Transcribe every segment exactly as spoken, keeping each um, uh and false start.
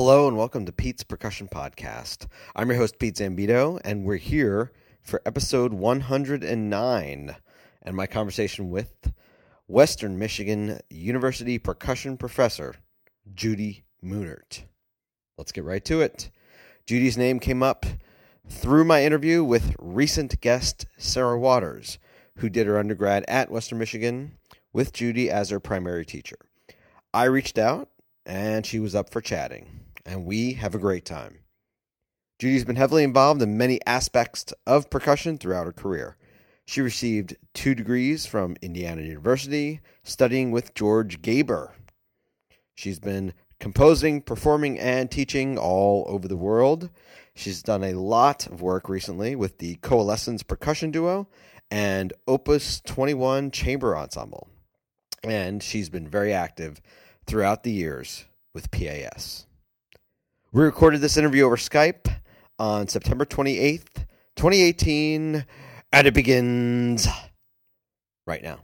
Hello and welcome to Pete's Percussion Podcast. I'm your host, Pete Zambito, and we're here for episode one hundred nine and my conversation with Western Michigan University percussion professor, Judy Moonert. Let's get right to it. Judy's name came up through my interview with recent guest Sarah Waters, who did her undergrad at Western Michigan with Judy as her primary teacher. I reached out, and she was up for chatting, and we have a great time. Judy's been heavily involved in many aspects of percussion throughout her career. She received two degrees from Indiana University, studying with George Gaber. She's been composing, performing, and teaching all over the world. She's done a lot of work recently with the Coalescence Percussion Duo and Opus twenty-one Chamber Ensemble. And she's been very active throughout the years with P A S. We recorded this interview over Skype on September twenty-eighth, twenty eighteen, and it begins right now.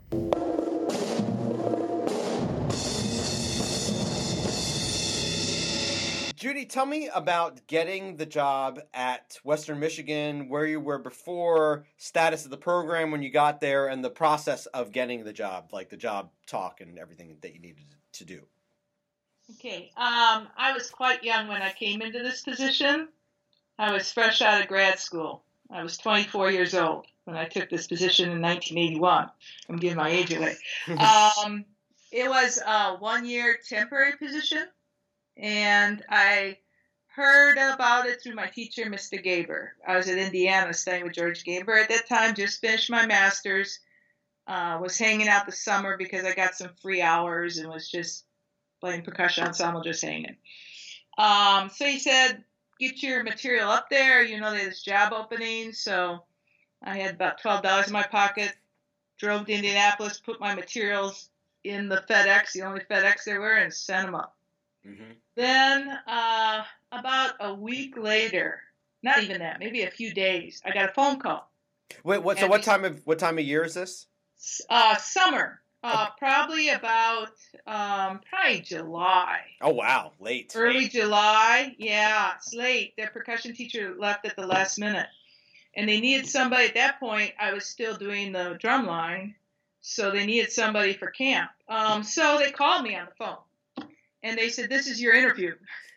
Judy, tell me about getting the job at Western Michigan, where you were before, status of the program when you got there, and the process of getting the job, like the job talk and everything that you needed to do. Okay, um, I was quite young when I came into this position. I was fresh out of grad school. I was twenty-four years old when I took this position in nineteen eighty-one. I'm giving my age away. um, it was a one-year temporary position, and I heard about it through my teacher, Mister Gaber. I was at Indiana studying with George Gaber at that time, just finished my master's, uh, was hanging out the summer because I got some free hours and was just playing percussion ensemble, just hanging. Um, so he said, get your material up there. You know, there's job openings. So I had about twelve dollars in my pocket, drove to Indianapolis, put my materials in the FedEx, the only FedEx there were, and sent them up. Mm-hmm. Then uh, about a week later, not even that, maybe a few days, I got a phone call. Wait, what? So what time of what time of year is this? Uh, summer. Uh, probably about, um, probably July. Oh, wow. Late. Early July. Yeah, it's late. Their percussion teacher left at the last minute. And they needed somebody at that point. I was still doing the drum line. So they needed somebody for camp. Um, so they called me on the phone. And they said, this is your interview.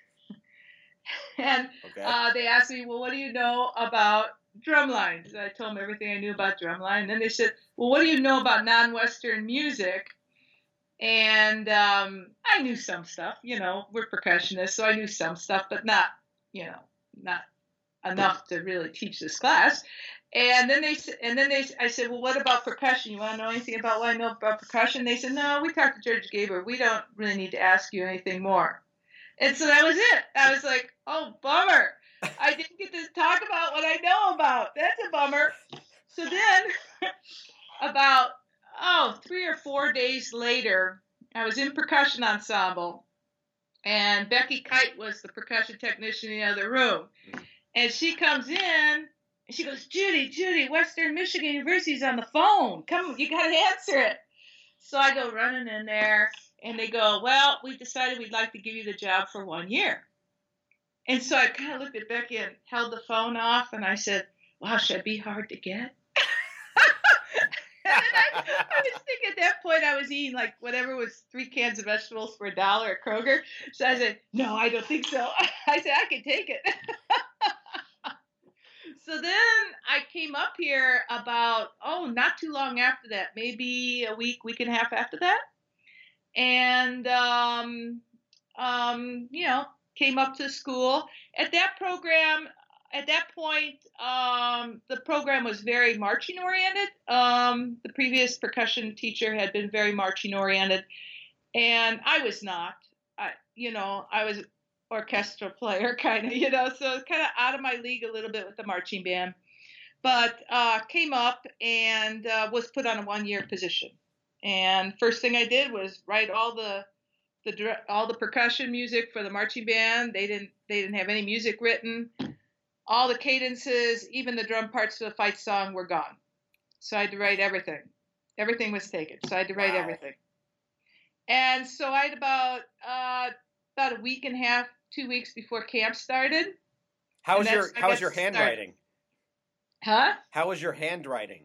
and okay. uh, they asked me, well, what do you know about drumline? So I told them everything I knew about drumline. And then they said, well, what do you know about non-Western music? And um, I knew some stuff, you know, we're percussionists, so I knew some stuff, but not, you know, not enough to really teach this class. And then they and then they, I said, well, what about percussion? You want to know anything about what I know about percussion? They said, no, we talked to George Gaber. We don't really need to ask you anything more. And so that was it. I was like, oh, bummer. I didn't get to talk about what I know about. That's a bummer. So then, about, oh, three or four days later, I was in percussion ensemble, and Becky Kite was the percussion technician in the other room. And she comes in, and she goes, Judy, Judy, Western Michigan University's on the phone. Come, you got to answer it. So I go running in there, and they go, well, we decided we'd like to give you the job for one year. And so I kind of looked at Becky and held the phone off, and I said, wow, should I be hard to get? And I, I was thinking at that point I was eating like whatever was three cans of vegetables for a dollar at Kroger. So I said, no, I don't think so. I said, I can take it. So then I came up here about, oh, not too long after that, maybe a week, week and a half after that. And, um, um, you know, came up to school. At that program, at that point, um, the program was very marching oriented. Um, the previous percussion teacher had been very marching oriented, and I was not. I, you know, I was orchestral player kind of, you know, so kind of out of my league a little bit with the marching band. But uh, came up and uh, was put on a one-year position. And first thing I did was write all the the all the percussion music for the marching band. They didn't they didn't have any music written. All the cadences, even the drum parts for the fight song were gone. So I had to write everything. Everything was taken. So I had to write wow. everything. And so I had about uh, about a week and a half two weeks before camp started. How was your How was your handwriting? Huh? How was your handwriting?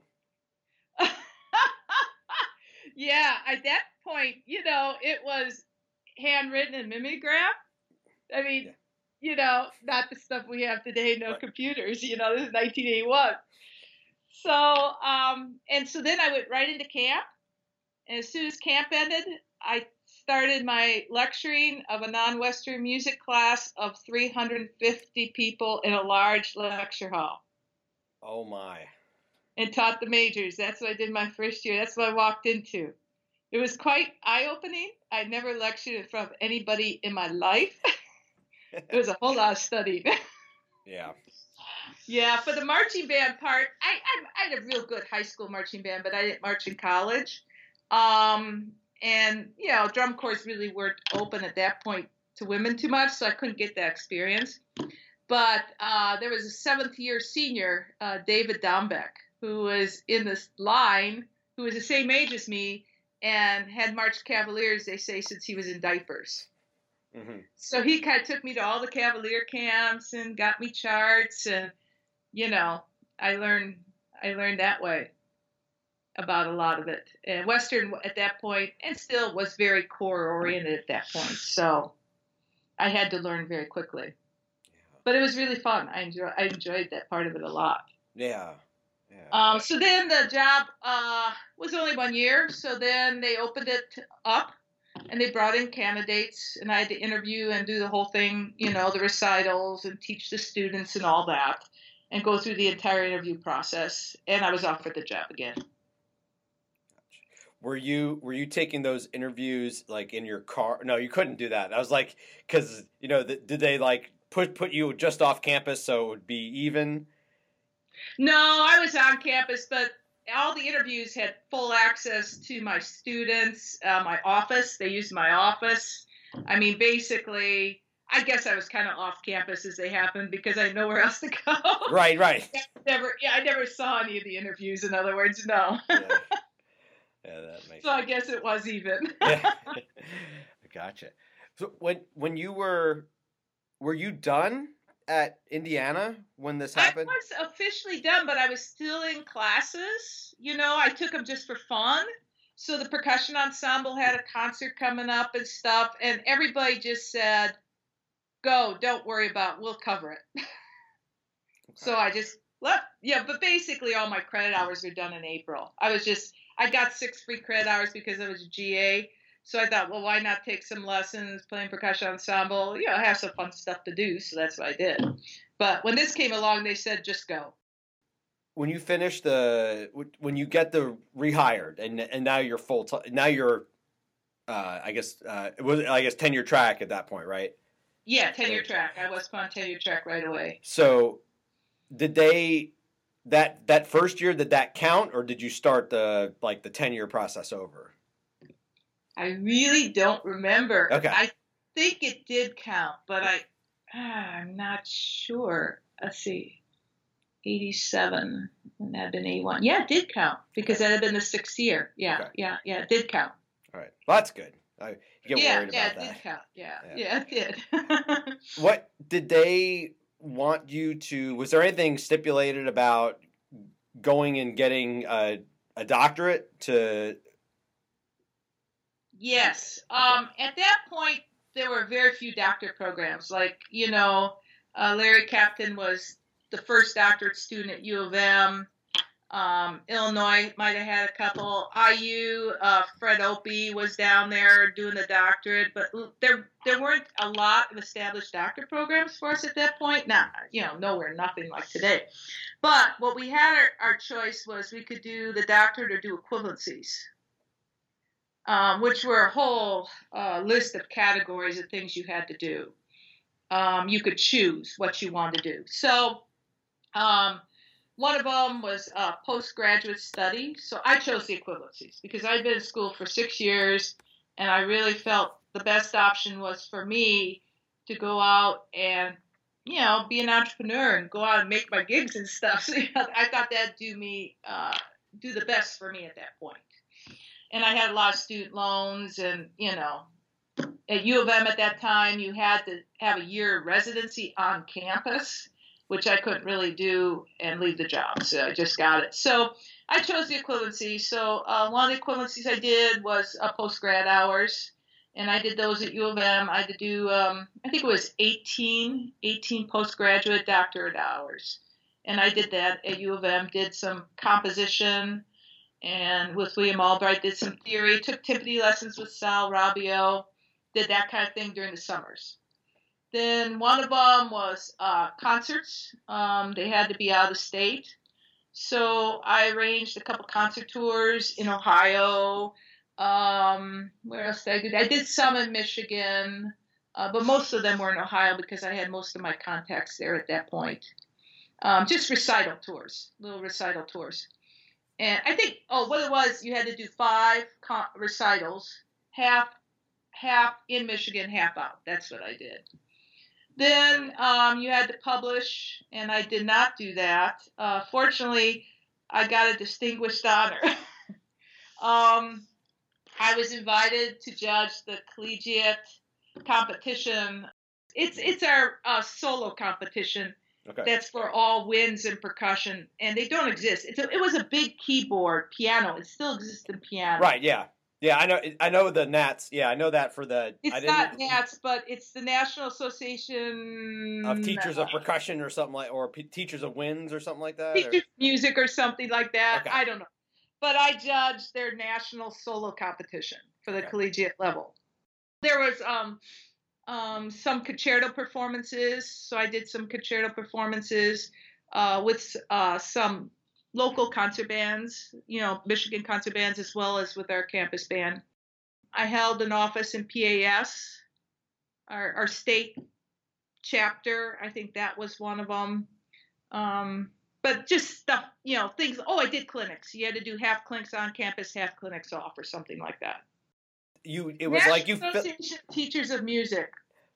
Yeah, at that point, you know, it was handwritten and mimeograph. I mean, yeah. you know, not the stuff we have today, no right. computers. You know, this is nineteen eighty-one. So, um, and so then I went right into camp. And as soon as camp ended, I started my lecturing of a non-Western music class of three hundred fifty people in a large lecture hall. Oh, my. And taught the majors. That's what I did my first year. That's what I walked into. It was quite eye-opening. I'd never lectured in front of anybody in my life. It was a whole lot of studying. Yeah. Yeah, for the marching band part, I, I, I had a real good high school marching band, but I didn't march in college. Um, and, you know, drum corps really weren't open at that point to women too much, so I couldn't get that experience. But uh, there was a seventh-year senior, uh, David Dombeck, who was in this line, who was the same age as me, and had marched Cavaliers, they say, since he was in diapers. Mm-hmm. So he kind of took me to all the Cavalier camps and got me charts, and, you know, I learned I learned that way about a lot of it. And Western at that point, and still was very core-oriented at that point, so I had to learn very quickly. Yeah. But it was really fun. I enjoy I enjoyed that part of it a lot. Yeah. Yeah. Um, so then the job uh, was only one year. So then they opened it up and they brought in candidates and I had to interview and do the whole thing, you know, the recitals and teach the students and all that and go through the entire interview process. And I was offered the job again. Were you were you taking those interviews like in your car? No, you couldn't do that. I was like, because, you know, the, did they like put put you just off campus so it would be even? No, I was on campus, but all the interviews had full access to my students, uh, my office. They used my office. I mean, basically, I guess I was kind of off campus as they happened because I had nowhere else to go. Right, right. I never, yeah, I never saw any of the interviews. In other words, no. Yeah, yeah that makes. So sense. I guess it was even. Yeah. Gotcha. So when when you were, were you done at Indiana when this happened? I was officially done, but I was still in classes. You know, I took them just for fun. So the percussion ensemble had a concert coming up and stuff, and everybody just said, go, don't worry about it, we'll cover it. Okay. So I just left. Yeah, but basically all my credit hours were done in April. I was just, I got six free credit hours because I was a G A. So I thought, well, why not take some lessons, playing percussion ensemble, you know, have some fun stuff to do. So that's what I did. But when this came along, they said, just go. When you finish the, when you get the rehired and and now you're full time, now you're, uh, I guess, uh, it was, I guess, tenure track at that point, right? Yeah, tenure track. I was on tenure track right away. So did they, that, that first year, did that count or did you start the, like the tenure process over? I really don't remember. Okay. I think it did count, but I, ah, I'm not sure. Let's see. eighty-seven, and that had been eighty-one. Yeah, it did count because that had been the sixth year. Yeah, okay. yeah, yeah, it did count. All right. Well, that's good. I you get yeah, worried yeah, about that. Yeah, it did count. Yeah, yeah, yeah it did. What did they want you to, was there anything stipulated about going and getting a, a doctorate to... Yes. Um, at that point, there were very few doctorate programs. Like, you know, uh, Larry Captain was the first doctorate student at U of M. Um, Illinois might have had a couple. I U, uh, Fred Opie was down there doing the doctorate. But there there weren't a lot of established doctorate programs for us at that point. Not, you know, nowhere, nothing like today. But what we had our, our choice was we could do the doctorate or do equivalencies. Um, which were a whole uh, list of categories of things you had to do. Um, you could choose what you wanted to do. So um, one of them was uh, postgraduate study. So I chose the equivalencies because I'd been in school for six years, and I really felt the best option was for me to go out and, you know, be an entrepreneur and go out and make my gigs and stuff. So you know, I thought that'd do me, uh, do the best for me at that point. And I had a lot of student loans and, you know, at U of M at that time, you had to have a year of residency on campus, which I couldn't really do and leave the job. So I just got it. So I chose the equivalency. So uh, one of the equivalencies I did was uh, post-grad hours, and I did those at U of M. I had to do, um, I think it was eighteen, eighteen postgraduate doctorate hours. And I did that at U of M, did some composition, and with William Albright, did some theory, took timpani lessons with Sal Rabio, did that kind of thing during the summers. Then one of them was uh, concerts. Um, they had to be out of state. So I arranged a couple concert tours in Ohio. Um, where else did I do? I did some in Michigan, uh, but most of them were in Ohio because I had most of my contacts there at that point. Um, just recital tours, little recital tours. And I think, oh, what it was, you had to do five con- recitals, half half in Michigan, half out. That's what I did. Then um, you had to publish, and I did not do that. Uh, fortunately, I got a distinguished honor. um, I was invited to judge the collegiate competition. It's it's our uh, solo competition. Okay. That's for all winds and percussion, and they don't exist. It's a, it was a big keyboard piano. It still exists in piano. Right. Yeah. Yeah. I know. I know the Nats. Yeah, I know that for the. It's I didn't, not Nats, but it's the National Association of Teachers of Percussion or something like, or P- Teachers of Winds or something like that. Teachers of Music or something like that. Okay. I don't know, but I judged their national solo competition for the okay. collegiate level. There was um. Um, some concerto performances. So I did some concerto performances uh, with uh, some local concert bands, you know, Michigan concert bands, as well as with our campus band. I held an office in P A S, our, our state chapter. I think that was one of them. Um, but just stuff, you know, things. Oh, I did clinics. You had to do half clinics on campus, half clinics off, or something like that. You, it was National like you. Association of Teachers of Music.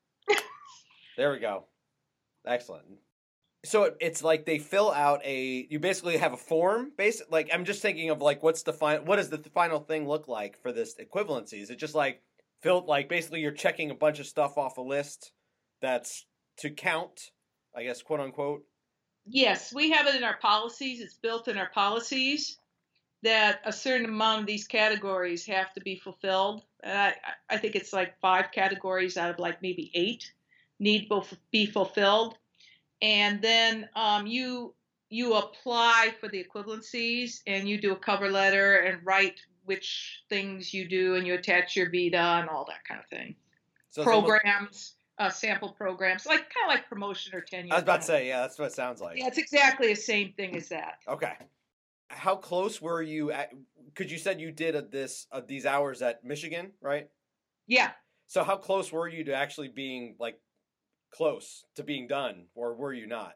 There we go. Excellent. So it, it's like they fill out a. You basically have a form. Basic, like I'm just thinking of like what's the final. What does the final thing look like for this equivalency? Is it just like filled? Like basically you're checking a bunch of stuff off a list that's to count, I guess, quote unquote. Yes, we have it in our policies. It's built in our policies that a certain amount of these categories have to be fulfilled. I, I think it's like five categories out of like maybe eight need to be fulfilled. And then um, you you apply for the equivalencies, and you do a cover letter and write which things you do, and you attach your vita and all that kind of thing. So programs, uh, sample programs, like kind of like promotion or tenure. I was about to say, yeah, that's what it sounds like. Yeah, it's exactly the same thing as that. Okay. How close were you at, because you said you did a, this uh, these hours at Michigan, right? Yeah. So how close were you to actually being like close to being done, or were you not?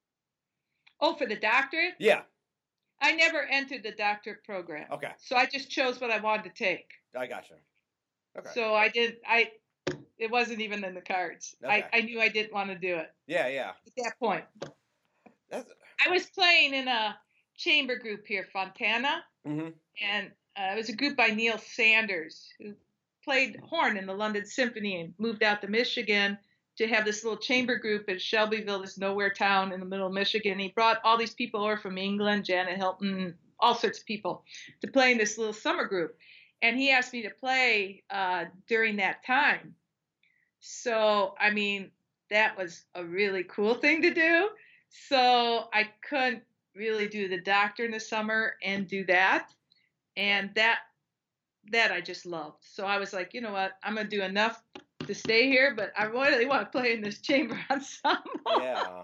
Oh, for the doctorate? Yeah. I never entered the doctorate program. Okay. So I just chose what I wanted to take. I gotcha. Okay. So I did I it wasn't even in the cards. Okay. I, I knew I didn't want to do it. Yeah, yeah. At that point. That's... I was playing in a chamber group here, Fontana, mm-hmm. and uh, it was a group by Neil Sanders, who played horn in the London Symphony and moved out to Michigan to have this little chamber group in Shelbyville, this nowhere town in the middle of Michigan. He brought all these people over from England, Janet Hilton, all sorts of people, to play in this little summer group. And he asked me to play uh, during that time. So, I mean, that was a really cool thing to do. So I couldn't really do the doctor in the summer and do that. And that that I just loved. So I was like, you know what, I'm going to do enough to stay here, but I really want to play in this chamber ensemble. Yeah.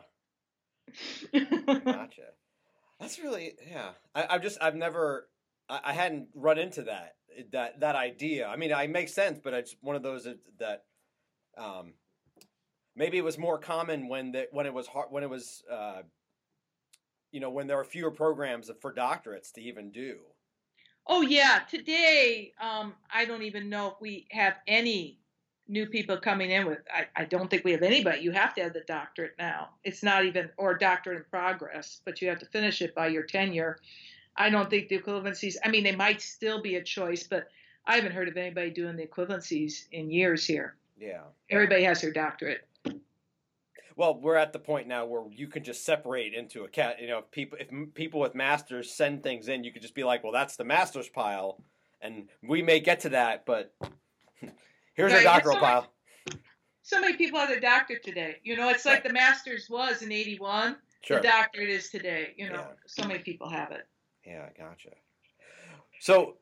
Gotcha. That's really, yeah. I, I've just, I've never, I, I hadn't run into that, that, that idea. I mean, it makes sense, but it's one of those that, that um, maybe it was more common when the, when it was hard, when it was, uh, you know, when there were fewer programs for doctorates to even do. Oh yeah, today um, I don't even know if we have any new people coming in with. I, I don't think we have anybody. You have to have the doctorate now. It's not even or doctorate in progress, but you have to finish it by your tenure. I don't think the equivalencies. I mean, they might still be a choice, but I haven't heard of anybody doing the equivalencies in years here. Yeah. Everybody has their doctorate. Well, we're at the point now where you can just separate into a cat. You know, if people if m- people with masters send things in, you could just be like, well, that's the master's pile, and we may get to that, but here's Right, your and doctoral so pile. So many people have their doctorate today. You know, it's like Right. the master's was in eighty-one. Sure. The doctorate is today. You know, Yeah. so many people have it. Yeah, gotcha. So,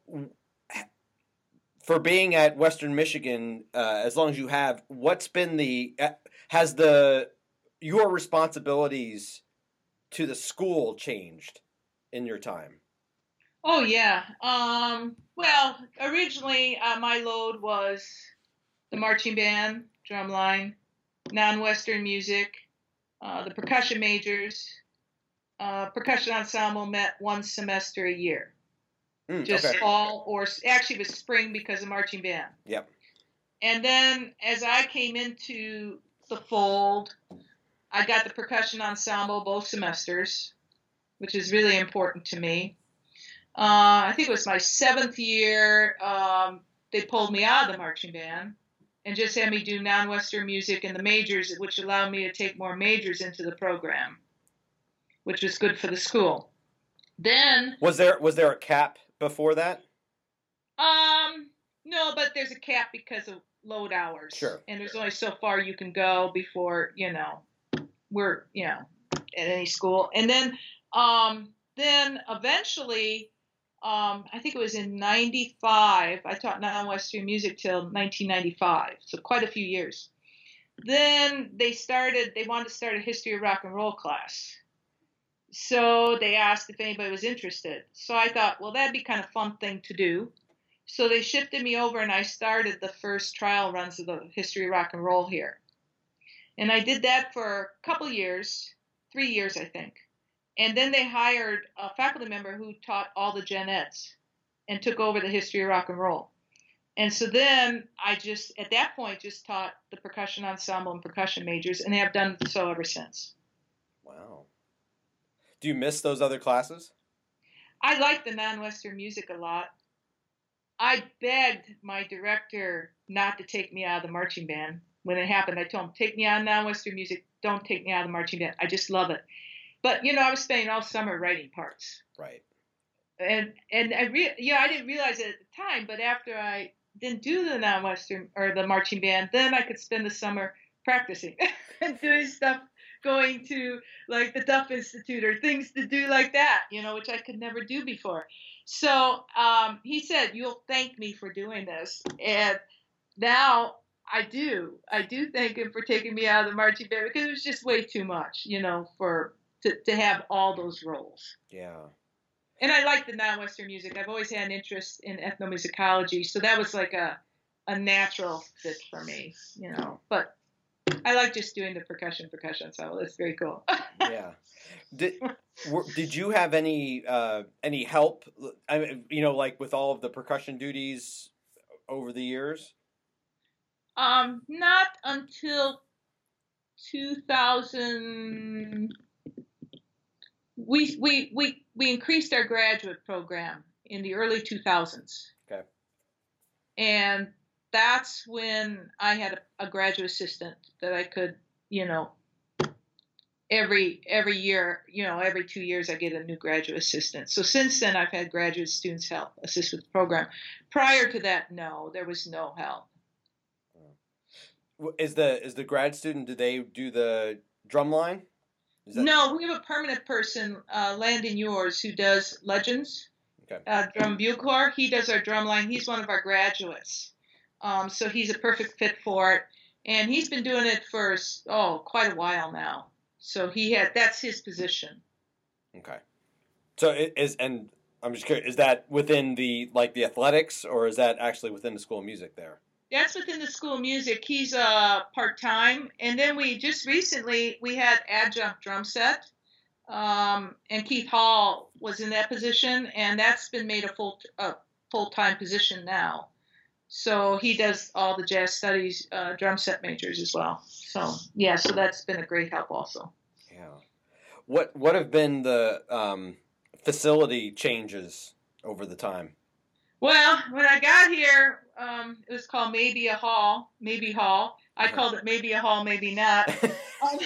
for being at Western Michigan, uh, as long as you have, what's been the uh, has the your responsibilities to the school changed in your time? Oh yeah. Um, well, originally uh, my load was the marching band, drumline, non-Western music, uh, the percussion majors. Uh, percussion ensemble met one semester a year, Mm, just okay. fall or actually it was spring because of marching band. Yep. And then as I came into the fold, I got the percussion ensemble both semesters, which is really important to me. Uh, I think it was my seventh year. Um, they pulled me out of the marching band and just had me do non-Western music in the majors, which allowed me to take more majors into the program, which was good for the school. Then Was there was there a cap before that? Um, no, but there's a cap because of load hours. Sure. And there's only so far you can go before, you know, we're, you know, at any school. And then, um, then eventually, um, I think it was in ninety-five, I taught non-Western music till nineteen ninety-five. So quite a few years. Then they started, they wanted to start a history of rock and roll class. So they asked if anybody was interested. So I thought, well, that'd be kind of a fun thing to do. So they shifted me over and I started the first trial runs of the history of rock and roll here. And I did that for a couple years, three years, I think. And then they hired a faculty member who taught all the gen eds and took over the history of rock and roll. And so then I just, at that point, just taught the percussion ensemble and percussion majors, and have done so ever since. Wow. Do you miss those other classes? I like the non-Western music a lot. I begged my director not to take me out of the marching band. When it happened, I told him, take me out of non-Western music. Don't take me out of the marching band. I just love it. But, you know, I was spending all summer writing parts. Right. And and I re- yeah, I didn't realize it at the time, but after I didn't do the non-Western or the marching band, then I could spend the summer practicing and doing stuff, going to like the Duff Institute or things to do like that, you know, which I could never do before. So um, he said, you'll thank me for doing this. And now I do. I do thank him for taking me out of the marching band because it was just way too much, you know, for to, to have all those roles. Yeah. And I like the non-Western music. I've always had an interest in ethnomusicology, so that was like a a natural fit for me, you know. But I like just doing the percussion, percussion. So that's very cool. Yeah. Did were, did you have any uh, any help? I mean, you know, like with all of the percussion duties over the years. Um, not until two thousand. We we we we increased our graduate program in the early two thousands. Okay. And that's when I had a, a graduate assistant that I could, you know, every every year, you know, every two years I get a new graduate assistant. So since then I've had graduate students help assist with the program. Prior to that, no, there was no help. Is the is the grad student? Do they do the drum line? That... No, we have a permanent person, uh, Landon Yours, who does Legends, okay. uh, drum bucor. He does our drum line. He's one of our graduates. Um, so he's a perfect fit for it. And he's been doing it for, oh, quite a while now. So he had, that's his position. Okay. So it is, and I'm just curious, is that within the, like the athletics, or is that actually within the School of Music there? That's within the School of Music. He's uh, part-time. And then we just recently, we had adjunct drum set. Um, and Keith Hall was in that position. And that's been made a full uh, full-time position now. So he does all the jazz studies uh, drum set majors as well. So, yeah, so that's been a great help also. Yeah. What, what have been the um, facility changes over the time? Well, when I got here, um, it was called Maybe a Hall, Maybe Hall. I called it Maybe a Hall, Maybe Not. Um,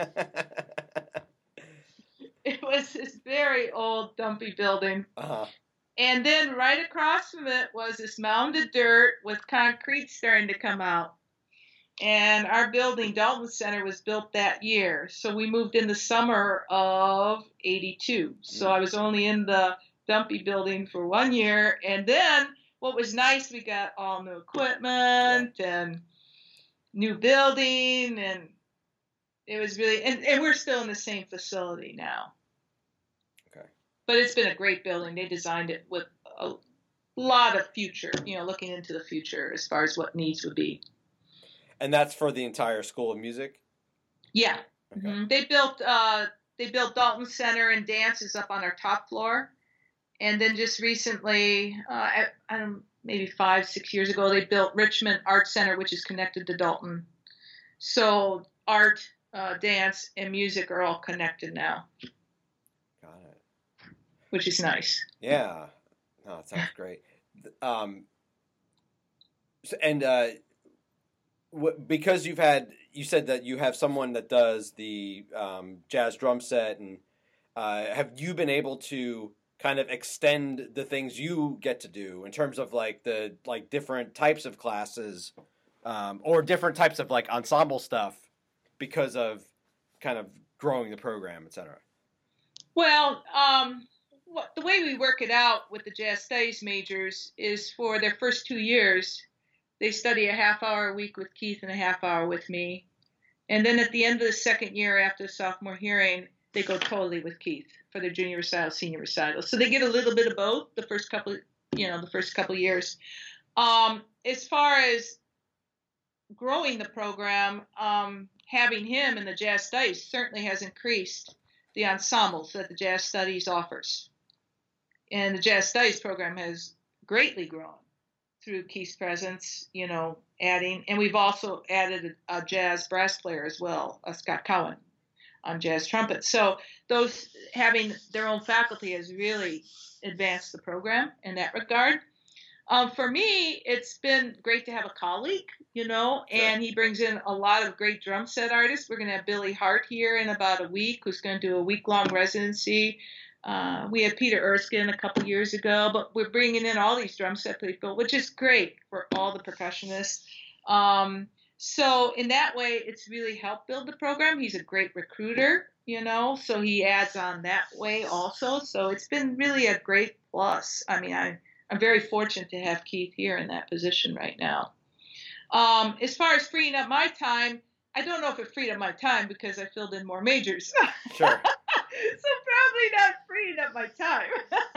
it was this very old, dumpy building. Uh-huh. And then right across from it was this mound of dirt with concrete starting to come out. And our building, Dalton Center, was built that year. So we moved in the summer of eighty-two. So Mm. I was only in the dumpy building for one year. And then what was nice, we got all new equipment yeah. and new building. And it was really, and, and we're still in the same facility now. Okay. But it's been a great building. They designed it with a lot of future, you know, looking into the future as far as what needs would be. And that's for the entire School of Music? Yeah. Okay. Mm-hmm. They built uh, they built Dalton Center and Dance is up on our top floor. And then just recently, uh, I, I don't know, maybe five, six years ago, they built Richmond Art Center, which is connected to Dalton. So art, uh, dance, and music are all connected now. Got it. Which is nice. Yeah. No, that sounds great. Um, so, and uh, w- because you've had, you said that you have someone that does the um, jazz drum set, and uh, have you been able to kind of extend the things you get to do in terms of like the like different types of classes um, or different types of like ensemble stuff because of kind of growing the program, et cetera? Well, um, what, the way we work it out with the jazz studies majors is for their first two years, they study a half hour a week with Keith and a half hour with me. And then at the end of the second year after sophomore hearing, they go totally with Keith for their junior recital, senior recital. So they get a little bit of both the first couple, you know, the first couple of years. Um, as far as growing the program, um, having him in the jazz studies certainly has increased the ensembles that the jazz studies offers. And the jazz studies program has greatly grown through Keith's presence, you know, adding, and we've also added a, a jazz brass player as well, uh, Scott Cowan, on jazz trumpet. So those having their own faculty has really advanced the program in that regard. Um, for me, it's been great to have a colleague, you know, and he brings in a lot of great drum set artists. We're going to have Billy Hart here in about a week, who's going to do a week-long residency. Uh, we had Peter Erskine a couple years ago, but we're bringing in all these drum set people, which is great for all the percussionists. Um, so in that way, it's really helped build the program. He's a great recruiter, you know, so he adds on that way also. So it's been really a great plus. I mean, I, I'm very fortunate to have Keith here in that position right now. Um, as far as freeing up my time, I don't know if it freed up my time because I filled in more majors. Sure. So probably not freeing up my time.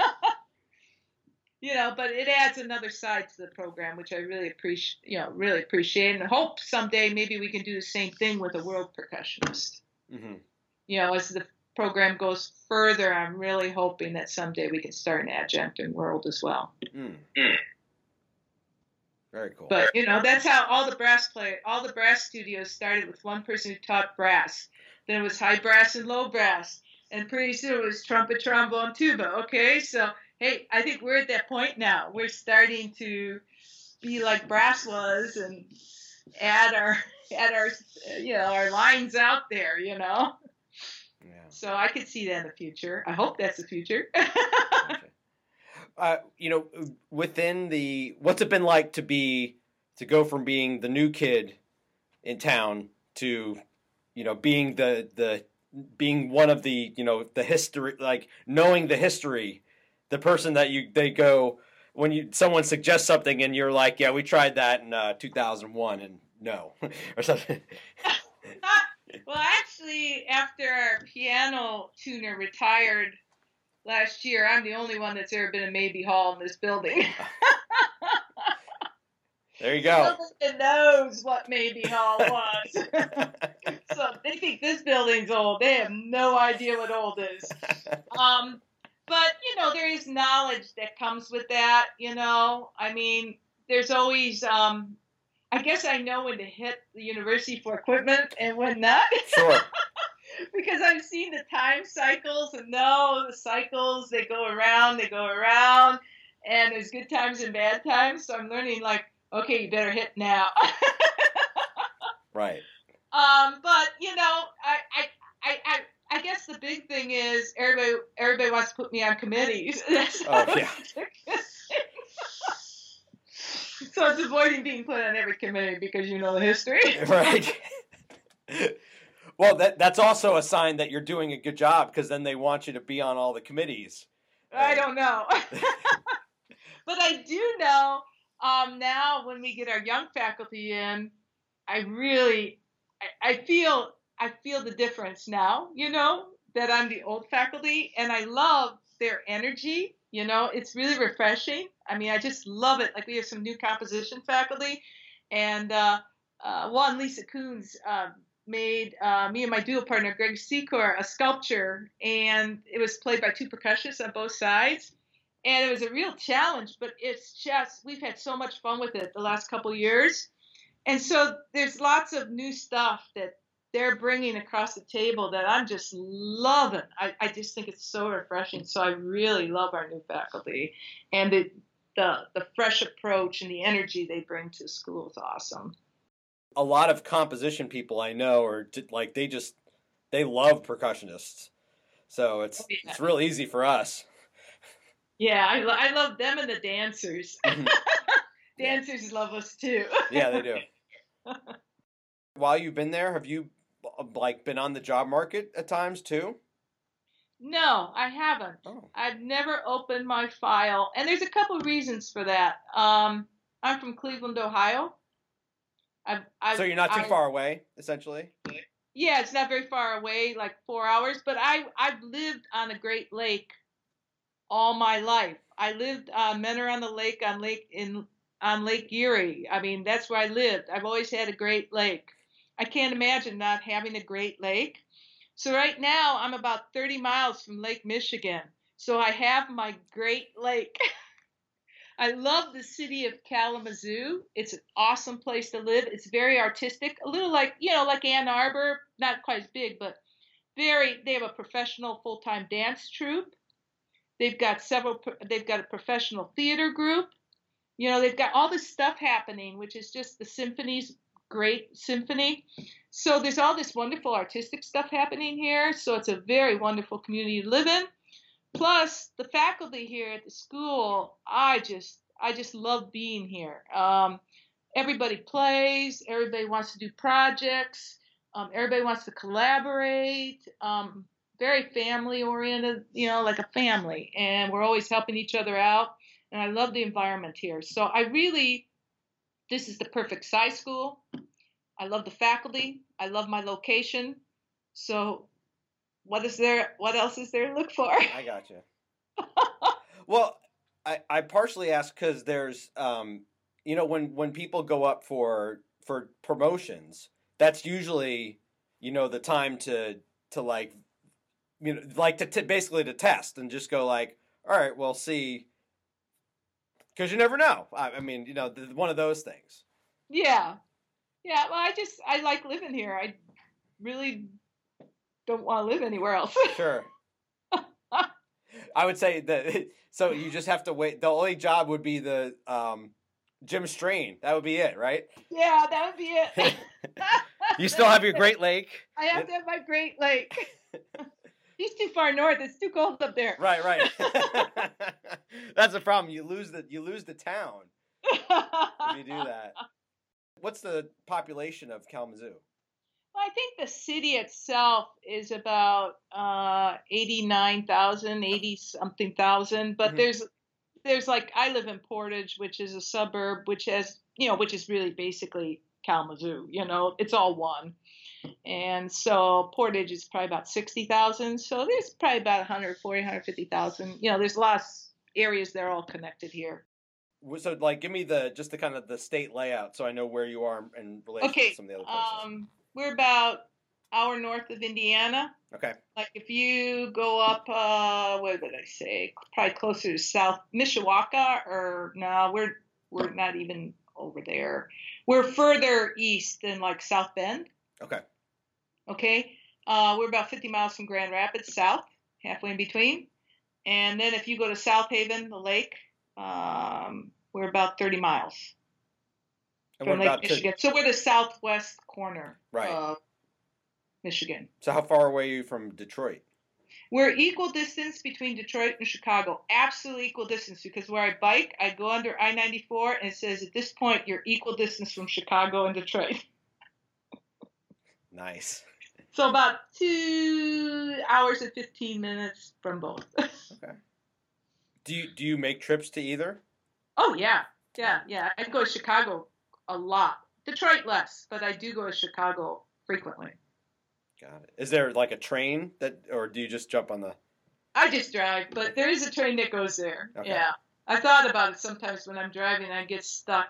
You know, but it adds another side to the program, which I really appreciate, you know, really appreciate, and hope someday maybe we can do the same thing with a world percussionist. Mm-hmm. You know, as the program goes further, I'm really hoping that someday we can start an adjunct in world as well. Mm. Very cool. But you know, that's how all the brass play, all the brass studios started with one person who taught brass. Then it was high brass and low brass, and pretty soon it was trumpet, trombone, tuba. Okay, so hey, I think we're at that point now. We're starting to be like brass was and add our add our you know our lines out there. You know. Yeah. So I could see that in the future. I hope that's the future. Okay. Uh, you know, within the, what's it been like to be, to go from being the new kid in town to, you know, being the, the, being one of the, you know, the history, like knowing the history, the person that you, they go, when you, someone suggests something and you're like, yeah, we tried that in uh, two thousand one and no, or something. Well, actually, after our piano tuner retired last year, I'm the only one that's ever been in Maybe Hall in this building. There you go. Nobody knows what Maybe Hall was. So they think this building's old. They have no idea what old is. Um, but, you know, there is knowledge that comes with that, you know. I mean, there's always... Um, I guess I know when to hit the university for equipment and when not. Sure. Because I've seen the time cycles and know the cycles, they go around, they go around. and there's good times and bad times. So I'm learning like, okay, you better hit now. Right. Um, but you know, I, I, I, I, I guess the big thing is everybody, everybody wants to put me on committees. That's Oh yeah. So it's avoiding being put on every committee because you know the history. Right. Well, that that's also a sign that you're doing a good job because then they want you to be on all the committees. I don't know. But I do know um, now when we get our young faculty in, I really, I, I feel, I feel the difference now, you know, that I'm the old faculty and I love their energy. You know, it's really refreshing. I mean, I just love it. Like we have some new composition faculty and uh, uh, one, Lisa Coons, uh, made uh, me and my dual partner, Greg Secor, a sculpture, and it was played by two percussionists on both sides. And it was a real challenge, but it's just, we've had so much fun with it the last couple of years. And so there's lots of new stuff that they're bringing across the table that I'm just loving. I, I just think it's so refreshing. So I really love our new faculty. And the, the, the fresh approach and the energy they bring to school is awesome. A lot of composition people I know are like they just they love percussionists, so it's oh, yeah. it's real easy for us. Yeah, I, lo- I love them and the dancers. Mm-hmm. Dancers yeah. love us too. Yeah, they do. While you've been there, have you like been on the job market at times too? No, I haven't. Oh. I've never opened my file, and there's a couple of reasons for that. Um, I'm from Cleveland, Ohio. I've, I've, so you're not too I've, far away, essentially? Yeah, it's not very far away, like four hours. But I, I've lived on a Great Lake all my life. I lived on Menor on the Lake on Lake in on Lake Erie. I mean, that's where I lived. I've always had a Great Lake. I can't imagine not having a Great Lake. So right now, I'm about thirty miles from Lake Michigan. So I have my Great Lake. I love the city of Kalamazoo. It's an awesome place to live. It's very artistic, a little like, you know, like Ann Arbor, not quite as big, but very, they have a professional full-time dance troupe. They've got several, they've got a professional theater group. You know, they've got all this stuff happening, which is just the symphony's great symphony. So there's all this wonderful artistic stuff happening here. So it's a very wonderful community to live in. Plus, the faculty here at the school, I just, I just love being here. Um, everybody plays. Everybody wants to do projects. Um, everybody wants to collaborate. Um, very family-oriented, you know, like a family. And we're always helping each other out. And I love the environment here. So I really, this is the perfect size school. I love the faculty. I love my location. So what is there? What else is there to look for? I got you. Well, I, I partially ask because there's, um, you know, when, when people go up for for promotions, that's usually, you know, the time to to like, you know, like to t- basically to test and just go like, all right, we'll see, because you never know. I, I mean, you know, the, one of those things. Yeah, yeah. Well, I just I like living here. I really don't want to live anywhere else. Sure. I would say that, so you just have to wait. The only job would be the um, Jim Strain. That would be it, right? Yeah, that would be it. You still have your Great Lake? I have to have my Great Lake. He's too far north. It's too cold up there. Right, right. That's the problem. You lose the you lose the town if you do that. What's the population of Kalamazoo? Well, I think the city itself is about uh, eighty-nine thousand, eighty-something thousand. But mm-hmm. there's, there's like, I live in Portage, which is a suburb, which has, you know, which is really basically Kalamazoo. You know, it's all one. And so Portage is probably about sixty thousand. So there's probably about one hundred forty, one hundred fifty thousand. You know, there's lots of areas that are all connected here. So, like, give me the, just the kind of the state layout so I know where you are in relation okay. to some of the other places. Um, We're about an hour north of Indiana. Okay. Like if you go up, uh, what did I say? Probably closer to South Mishawaka, or no, we're we're not even over there. We're further east than like South Bend. Okay. Okay. Uh, we're about fifty miles from Grand Rapids, south, halfway in between. And then if you go to South Haven, the lake, Um, we're about thirty miles And from what Lake about to, Michigan. So we're the southwest corner Right. of Michigan. so how far away are you from Detroit? We're equal distance between Detroit and Chicago. Absolutely equal distance, because where I bike, I go under I ninety-four, and it says at this point you're equal distance from Chicago and Detroit. Nice. So about two hours and fifteen minutes from both. Okay. Do you do you make trips to either? Oh yeah, yeah, yeah. I go to Chicago a lot. Detroit less, but I do go to Chicago frequently. Got it. Is there like a train that, or do you just jump on the? I just drive, but there is a train that goes there. Okay. Yeah. I thought about it sometimes when I'm driving. I get stuck.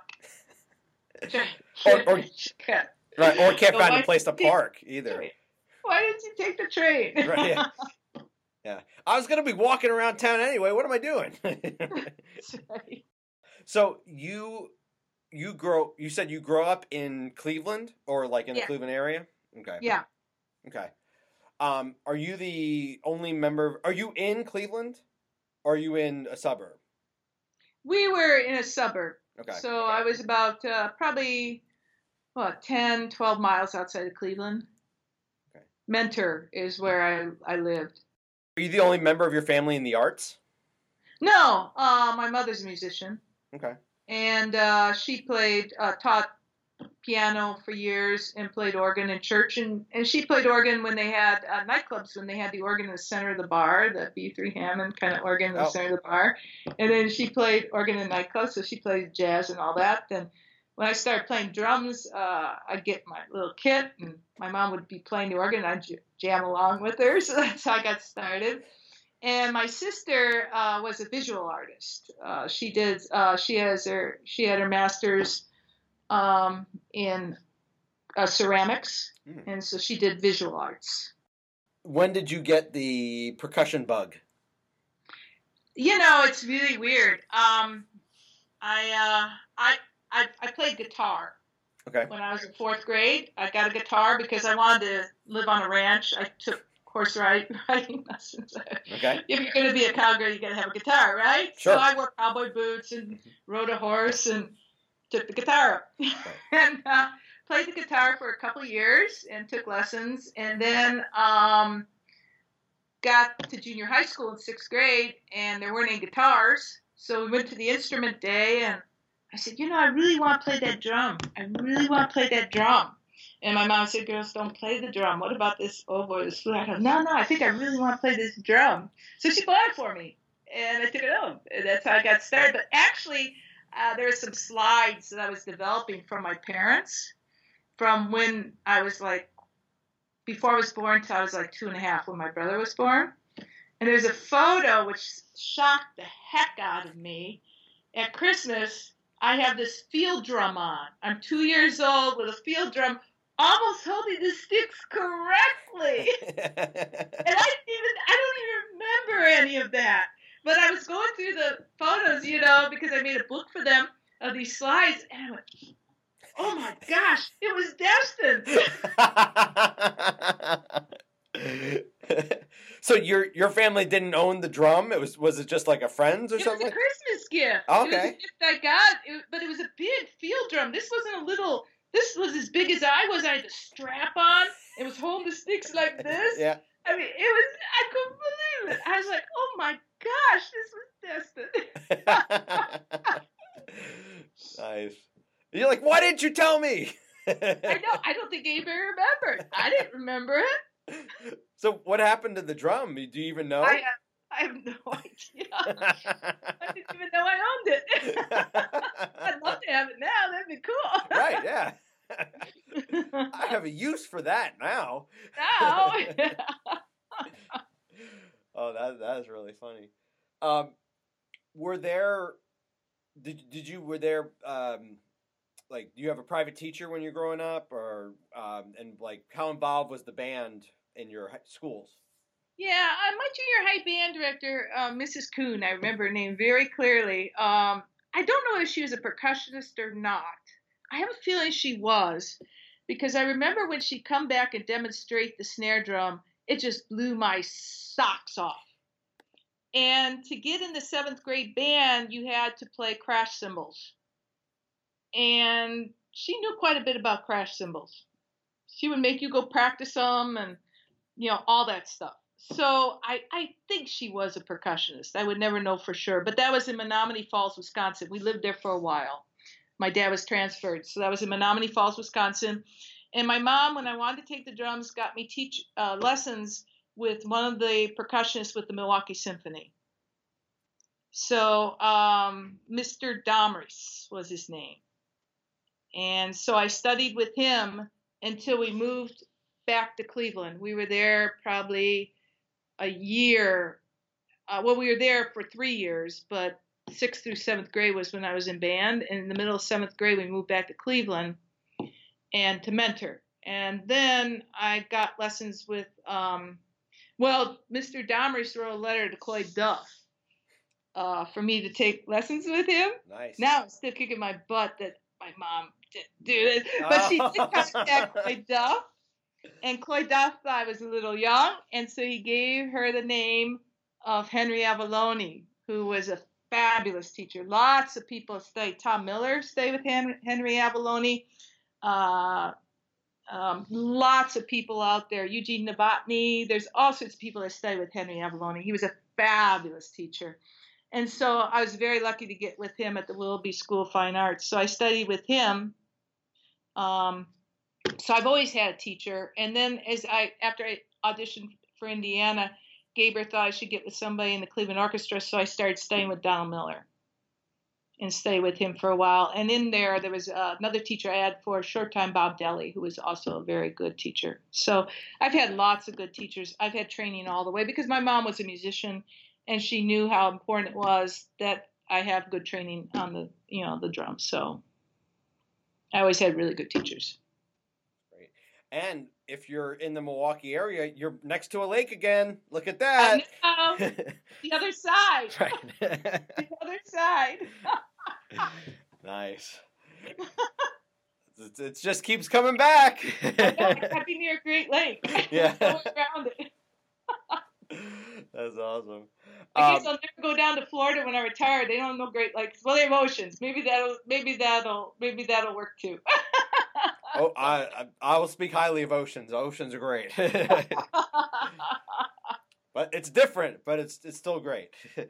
Or, or, right, or can't So find why a place to didn't you park take either. the train? Why didn't you take the train? Right, yeah. Yeah. I was gonna be walking around town anyway. What am I doing? That's right. So you you grow you said you grow up in Cleveland, or like in the Yeah. Cleveland area? Okay. Yeah. Okay. Um, are you the only member? Are you in Cleveland? Or are you in a suburb? We were in a suburb. Okay. So I was about uh, probably, what, ten, twelve miles outside of Cleveland. Okay. Mentor is where I, I lived. Are you the only member of your family in the arts? No, uh, my mother's a musician. Okay. And uh, she played, uh, taught piano for years and played organ in church. And, and she played organ when they had uh, nightclubs, when they had the organ in the center of the bar, the B three Hammond kind of organ in the Oh. center of the bar. And then she played organ in nightclubs, so she played jazz and all that. Then when I started playing drums, uh, I'd get my little kit, and my mom would be playing the organ, and I'd j- jam along with her. So that's how I got started. And my sister uh, was a visual artist. Uh, she did. Uh, she has her. She had her master's um, in uh, ceramics, Mm. and so she did visual arts. When did you get the percussion bug? You know, it's really weird. Um, I, uh, I I I played guitar Okay. when I was in fourth grade. I got a guitar because I wanted to live on a ranch. I took horse ride, riding lessons. Okay. If you're going to be a cowgirl, you got to have a guitar, right? Sure. So I wore cowboy boots and rode a horse and took the guitar up. and uh, played the guitar for a couple of years and took lessons. And then um, got to junior high school in sixth grade, and there weren't any guitars. So we went to the instrument day, and I said, you know, I really want to play that drum. I really want to play that drum. And my mom said, girls, don't play the drum. What about this oboe, this flute? I go, no, no, I think I really want to play this drum. So she bought it for me, and I took it home. And that's how I got started. But actually, uh, there were some slides that I was developing from my parents from when I was like, before I was born till I was like two and a half when my brother was born. And there's a photo which shocked the heck out of me. At Christmas, I have this field drum on. I'm two years old with a field drum, almost holding the sticks correctly. And I even I don't even remember any of that. But I was going through the photos, you know, because I made a book for them of these slides, and I went, oh my gosh, it was destined. So your your family didn't own the drum? It was was it just like a friend's or It something? was a Christmas gift. Okay. It was a gift I got, it, but it was a big field drum. This wasn't a little. This was as big as I was. I had the strap on. It was holding the sticks like this. Yeah. I mean, it was. I couldn't believe it. I was like, oh my gosh, this was destined. Nice. You're like, why didn't you tell me? I know. I don't think anybody remembered. I didn't remember it. So what happened to the drum? Do you even know? I have, I have no idea. I didn't even know I owned it. I'd love to have it now. That'd be cool. Right, yeah. I have a use for that now. Now. Oh, that that is really funny. Um, were there? Did did you were there? Um, like, do you have a private teacher when you're growing up, or um, and like how involved was the band in your hi- schools? Yeah, uh, my junior high band director, uh, Missus Kuhn, I remember her name very clearly. Um, I don't know if she was a percussionist or not. I have a feeling she was, because I remember when she'd come back and demonstrate the snare drum, it just blew my socks off. And to get in the seventh grade band, you had to play crash cymbals. And she knew quite a bit about crash cymbals. She would make you go practice them and, you know, all that stuff. So I, I think she was a percussionist. I would never know for sure. But that was in Menomonee Falls, Wisconsin. We lived there for a while. My dad was transferred. So that was in Menomonee Falls, Wisconsin. And my mom, when I wanted to take the drums, got me teach uh, lessons with one of the percussionists with the Milwaukee Symphony. So um, Mister Domris was his name. And so I studied with him until we moved back to Cleveland. We were there probably a year. Uh, well, we were there for three years, but sixth through seventh grade was when I was in band. And in the middle of seventh grade, we moved back to Cleveland and to mentor. And then I got lessons with, um, well, Mister Domris wrote a letter to Cloyd Duff uh, for me to take lessons with him. Nice. Now I'm still kicking my butt that my mom didn't do this, but she did contact Cloyd Duff. And Cloyd Duff thought I was a little young, and so he gave her the name of Henry Avalone, who was a fabulous teacher. Lots of people stay. Tom Miller stayed with Henry, Henry Avalone. Uh, um, lots of people out there. Eugene Novotny. There's all sorts of people that stay with Henry Avalone. He was a fabulous teacher. And so I was very lucky to get with him at the Willoughby School of Fine Arts. So I studied with him. Um, so I've always had a teacher. And then as I, after I auditioned for Indiana, Gaber thought I should get with somebody in the Cleveland Orchestra. So I started staying with Donald Miller and stay with him for a while. And in there, there was uh, another teacher I had for a short time, Bob Deli, who was also a very good teacher. So I've had lots of good teachers. I've had training all the way because my mom was a musician and she knew how important it was that I have good training on the, you know, the drums. So I always had really good teachers. Great. And if you're in the Milwaukee area, you're next to a lake again. Look at that. I know. The other side. Right. The other side. Nice. It, it just keeps coming back. I know, I gotta be near a Great Lake. Yeah. Go around it. That's awesome. I guess Um, I'll never go down to Florida when I retire. They don't know Great Lakes. Well, they have oceans. Maybe that'll, maybe that'll, maybe that'll work too. oh, I, I I will speak highly of oceans. Oceans are great. But it's different, but it's it's still great.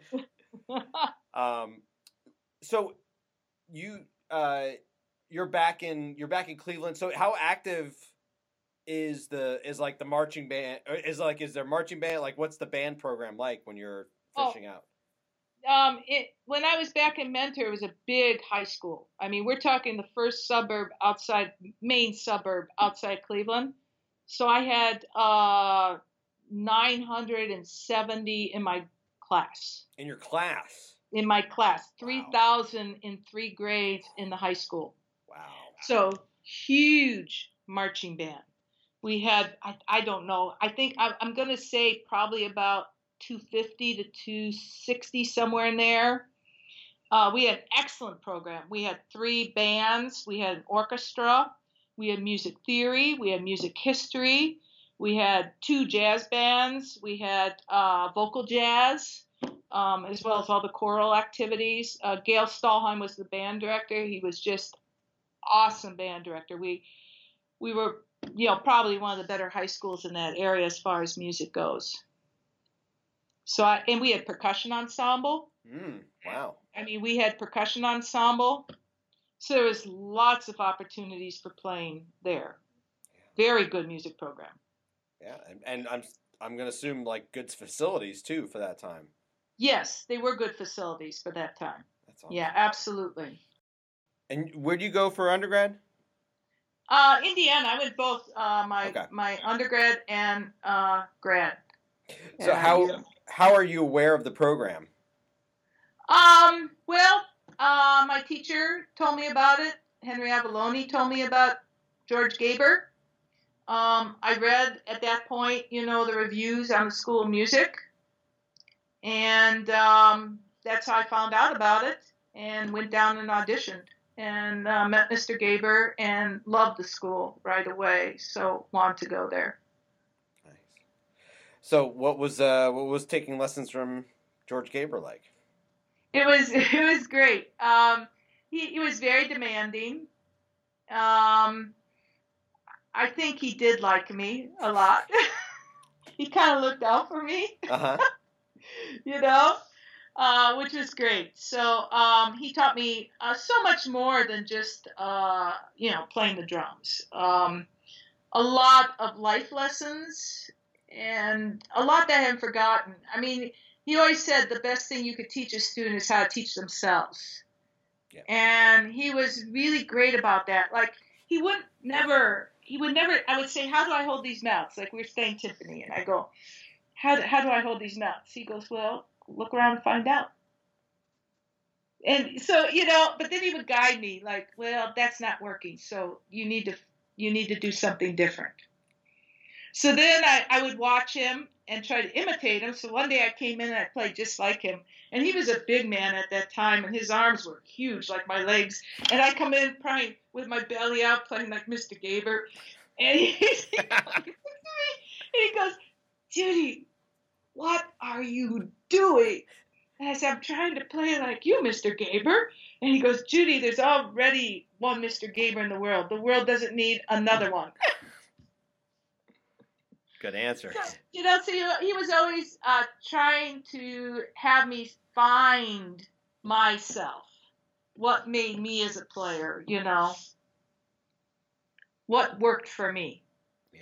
um, so you uh, you're back in you're back in Cleveland. So how active is the is like the marching band? Or is like is there marching band? Like what's the band program like when you're fishing oh, out? Um, it when I was back in Mentor, it was a big high school. I mean, we're talking the first suburb outside, main suburb outside Cleveland. So I had uh, nine hundred seventy in my class. In your class? In my class, Wow. three thousand in three grades in the high school. Wow. So huge marching band. We had, I, I don't know, I think I, I'm going to say probably about two fifty to two sixty, somewhere in there. Uh, we had an excellent program. We had three bands. We had an orchestra. We had music theory. We had music history. We had two jazz bands. We had uh, vocal jazz, um, as well as all the choral activities. Uh, Gail Stahlheim was the band director. He was just awesome band director. We we were, you know, probably one of the better high schools in that area as far as music goes. So, I, and we had percussion ensemble. Mm, wow. I mean, we had percussion ensemble. So there was lots of opportunities for playing there. Very good music program. Yeah, and, and I'm I'm gonna assume like good facilities too for that time. Yes, they were good facilities for that time. That's awesome. Yeah, absolutely. And where do you go for undergrad? Uh, Indiana. I went both uh, my Okay. my undergrad and uh, grad. So And, how uh, how are you aware of the program? Um, well, uh, my teacher told me about it. Henry Avalone told me about George Gaber. Um, I read at that point, you know, the reviews on the School of Music. And um, that's how I found out about it and went down and auditioned and uh, met Mister Gaber and loved the school right away. So wanted to go there. Nice. So what was uh what was taking lessons from George Gaber like? It was it was great. Um, he he was very demanding. Um, I think he did like me a lot. He kind of looked out for me, Uh-huh. you know, uh, which was great. So um, he taught me uh, so much more than just, uh, you know, playing the drums. Um, a lot of life lessons and a lot that I haven't forgotten. I mean, he always said the best thing you could teach a student is how to teach themselves. Yeah. And he was really great about that. Like, he would never, he would never, I would say, how do I hold these notes? Like, we were studying timpani, and I go, how do, how do I hold these notes? He goes, well, look around and find out. And so, you know, but then he would guide me, like, well, that's not working, so you need to, you need to do something different. So then I, I would watch him and try to imitate him. So one day I came in and I played just like him. And he was a big man at that time, and his arms were huge, like my legs. And I come in playing with my belly out, playing like Mister Gaber. And he, he, looks at me, and he goes, Judy, what are you doing? And I said, I'm trying to play like you, Mister Gaber. And he goes, Judy, there's already one Mister Gaber in the world. The world doesn't need another one. Good answer. So, you know, so he was always uh, trying to have me find myself, what made me as a player, you know, what worked for me. Yeah.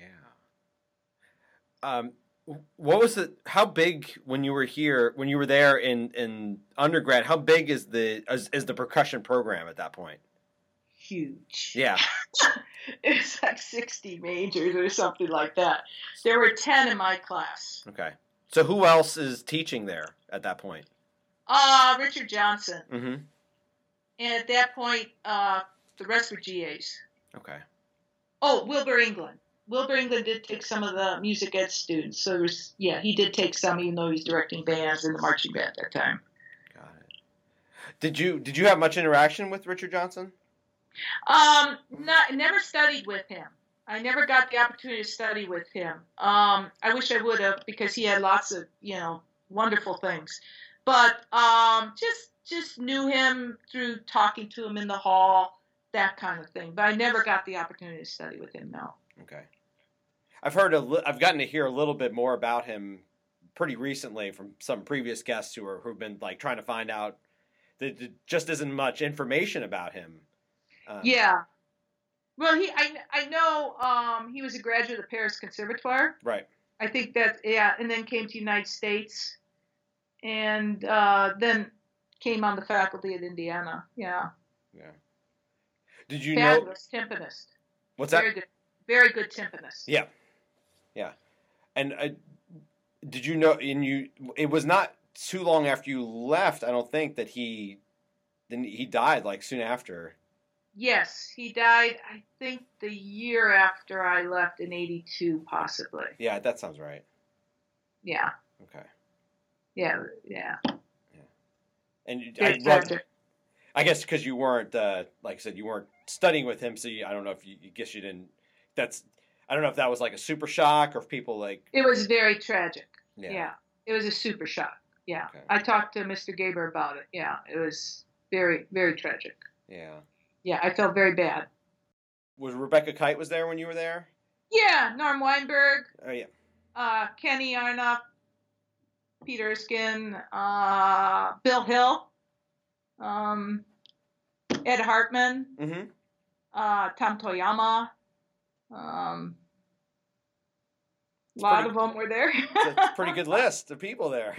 Um, what was the, how big when you were here, when you were there in, in undergrad, how big is the, is, is the percussion program at that point? Huge. Yeah. It was like sixty majors or something like that. There were ten in my class. Okay. So who else is teaching there at that point? Uh, Richard Johnson. Mm-hmm. And at that point, uh, the rest were G As. Okay. Oh, Wilbur England. Wilbur England did take some of the music ed students. So, there was, yeah, he did take some, even though he was directing bands in the marching band at that time. Got it. Did you, did you have much interaction with Richard Johnson? Um, not, never studied with him. I never got the opportunity to study with him. Um, I wish I would have, because he had lots of, you know, wonderful things. But um, just just knew him through talking to him in the hall, that kind of thing. But I never got the opportunity to study with him. No. Okay. I've heard a li- I've gotten to hear a little bit more about him pretty recently from some previous guests who are who've been like trying to find out that there just isn't much information about him. Um, Yeah. Well, he I I know um, he was a graduate of the Paris Conservatoire. Right. I think that, yeah, and then came to the United States, and uh, then came on the faculty at Indiana. Yeah. Yeah. Did you know? Fabulous timpanist. What's Very that? good, very good timpanist. Yeah. Yeah. And uh, did you know? And you, it was not too long after you left. I don't think that he, then he died like soon after. Yes, he died, I think, the year after I left in eighty-two, possibly. Yeah, that sounds right. Yeah. Okay. Yeah, yeah. And you- Very I, well, tragic. I guess because you weren't, uh, like I said, you weren't studying with him, so you, I don't know if you, you guess you didn't. That's, I don't know if that was like a super shock or if people like. It was very tragic. Yeah. Yeah. It was a super shock. Yeah. Okay. I talked to Mister Gaber about it. Yeah. It was very, very tragic. Yeah. Yeah, I felt very bad. Was Rebecca Kite was there when you were there? Yeah, Norm Weinberg, Oh yeah. uh, Kenny Arnoff, Peter Erskine, uh, Bill Hill, um, Ed Hartman, Mm-hmm. uh, Tom Toyama. Um, a lot pretty- of them were there. It's a pretty good list of people there.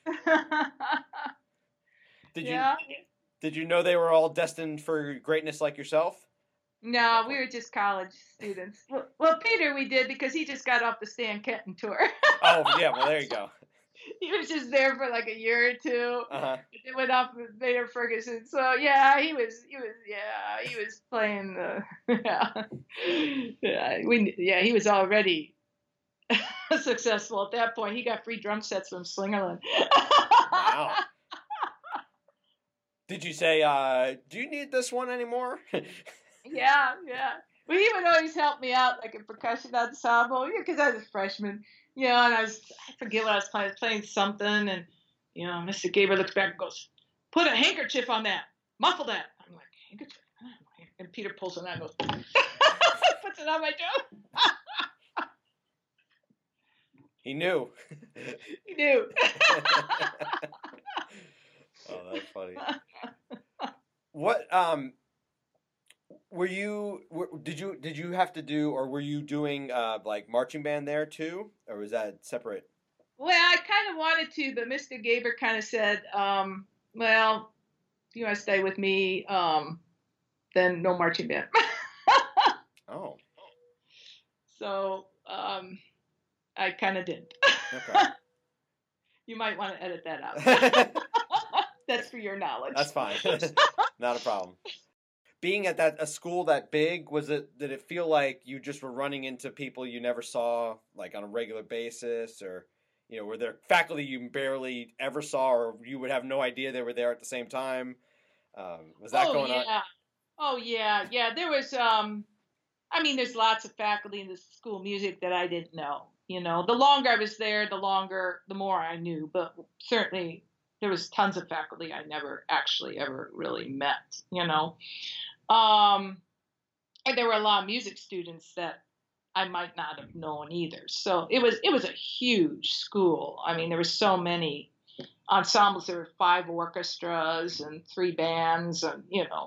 Did you Yeah. did you know they were all destined for greatness like yourself? No, we were just college students. Well, well, Peter, we did because he just got off the Stan Kenton tour. Oh yeah, well there you go. He was just there for like a year or two. Uh huh. It went off with Vader Ferguson. So yeah, he was he was yeah, he was playing the yeah. Yeah, we yeah, he was already successful at that point. He got free drum sets from Slingerland. Wow. Did you say, uh, do you need this one anymore? Yeah, yeah. Well, he would always help me out, like in percussion ensemble, because I was a freshman, you know, and I was, I forget what I was playing, I was playing something, and you know, Mister Gaber looks back and goes, put a handkerchief on that, muffle that. I'm like, handkerchief? And Peter pulls it out and goes, puts it on my jaw. He knew. He knew. Oh, that's funny. What um were you were, did you did you have to do, or were you doing uh like marching band there too, or was that separate? Well, I kind of wanted to, but Mister Gaber kind of said, um, well, if you want to stay with me, um, then no marching band. Oh. So um, I kind of did. Okay. You might want to edit that out. That's for your knowledge. That's fine. Not a problem. Being at that a school that big, was it did it feel like you just were running into people you never saw like on a regular basis, or you know, were there faculty you barely ever saw, or you would have no idea they were there at the same time? Um, was that oh, going yeah. on? Oh yeah, yeah. There was um I mean, there's lots of faculty in the school of music that I didn't know. You know, the longer I was there, the longer, the more I knew. But certainly, there was tons of faculty I never actually ever really met. You know, um, and there were a lot of music students that I might not have known either. So it was it was a huge school. I mean, there were so many ensembles. There were five orchestras and three bands, and you know.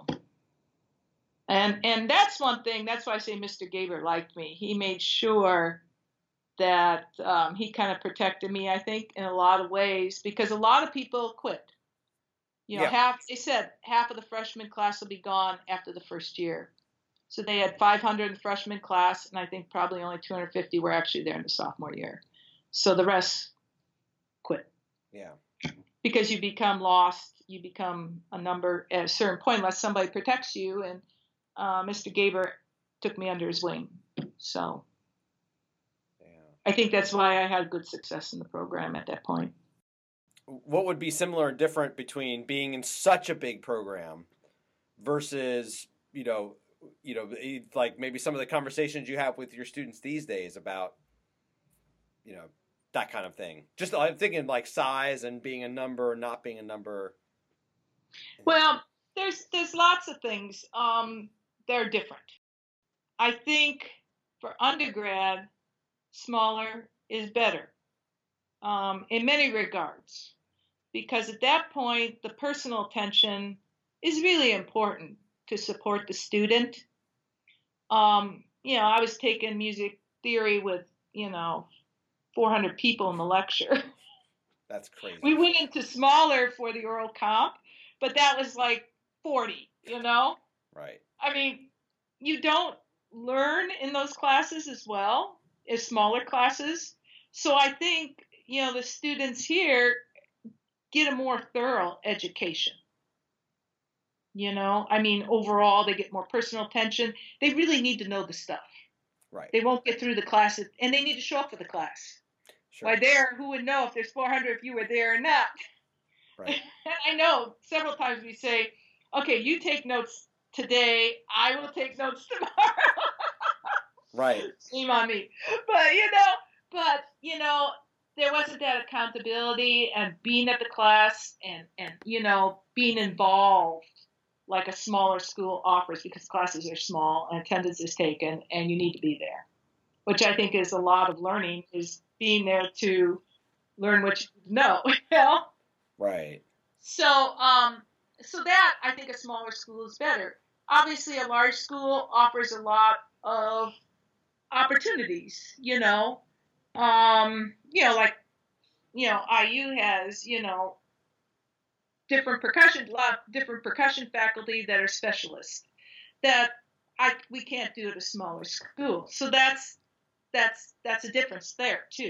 And and that's one thing. That's why I say Mister Gaber liked me. He made sure that um, he kind of protected me, I think, in a lot of ways, because a lot of people quit. You know, Yeah. half they said half of the freshman class will be gone after the first year. So they had five hundred in the freshman class, and I think probably only two hundred fifty were actually there in the sophomore year. So the rest quit. Yeah. Because you become lost, you become a number at a certain point unless somebody protects you. And uh, Mister Gaber took me under his wing. So Yeah. I think that's why I had good success in the program at that point. What would be similar and different between being in such a big program versus, you know, you know, like maybe some of the conversations you have with your students these days about, you know, that kind of thing? Just I'm thinking like size and being a number, not being a number. Well, there's there's lots of things. Um, they're different. I think for undergrad, smaller is better um, in many regards, because at that point, the personal attention is really important to support the student. Um, you know, I was taking music theory with, you know, four hundred people in the lecture. That's crazy. We went into smaller for the oral comp, but that was like forty, you know? Right. I mean, you don't learn in those classes as well as smaller classes. So I think, you know, the students here get a more thorough education. You know, I mean, overall, they get more personal attention. They really need to know the stuff. Right. They won't get through the class, and they need to show up for the class. Sure. Why, there, who would know if there's four hundred if you were there or not? Right. I know several times we say, okay, you take notes today, I will take notes tomorrow. Right. Shame on me. But, you know, but, you know, there wasn't that accountability and being at the class and, and, you know, being involved like a smaller school offers, because classes are small and attendance is taken and you need to be there, which I think is a lot of learning, is being there to learn what you know, you know? Right. So, um, so that I think a smaller school is better. Obviously, a large school offers a lot of opportunities, you know, um, you know, like, you know, I U has, you know, different percussion, a lot of different percussion faculty that are specialists that I we can't do at a smaller school. So that's that's that's a difference there too.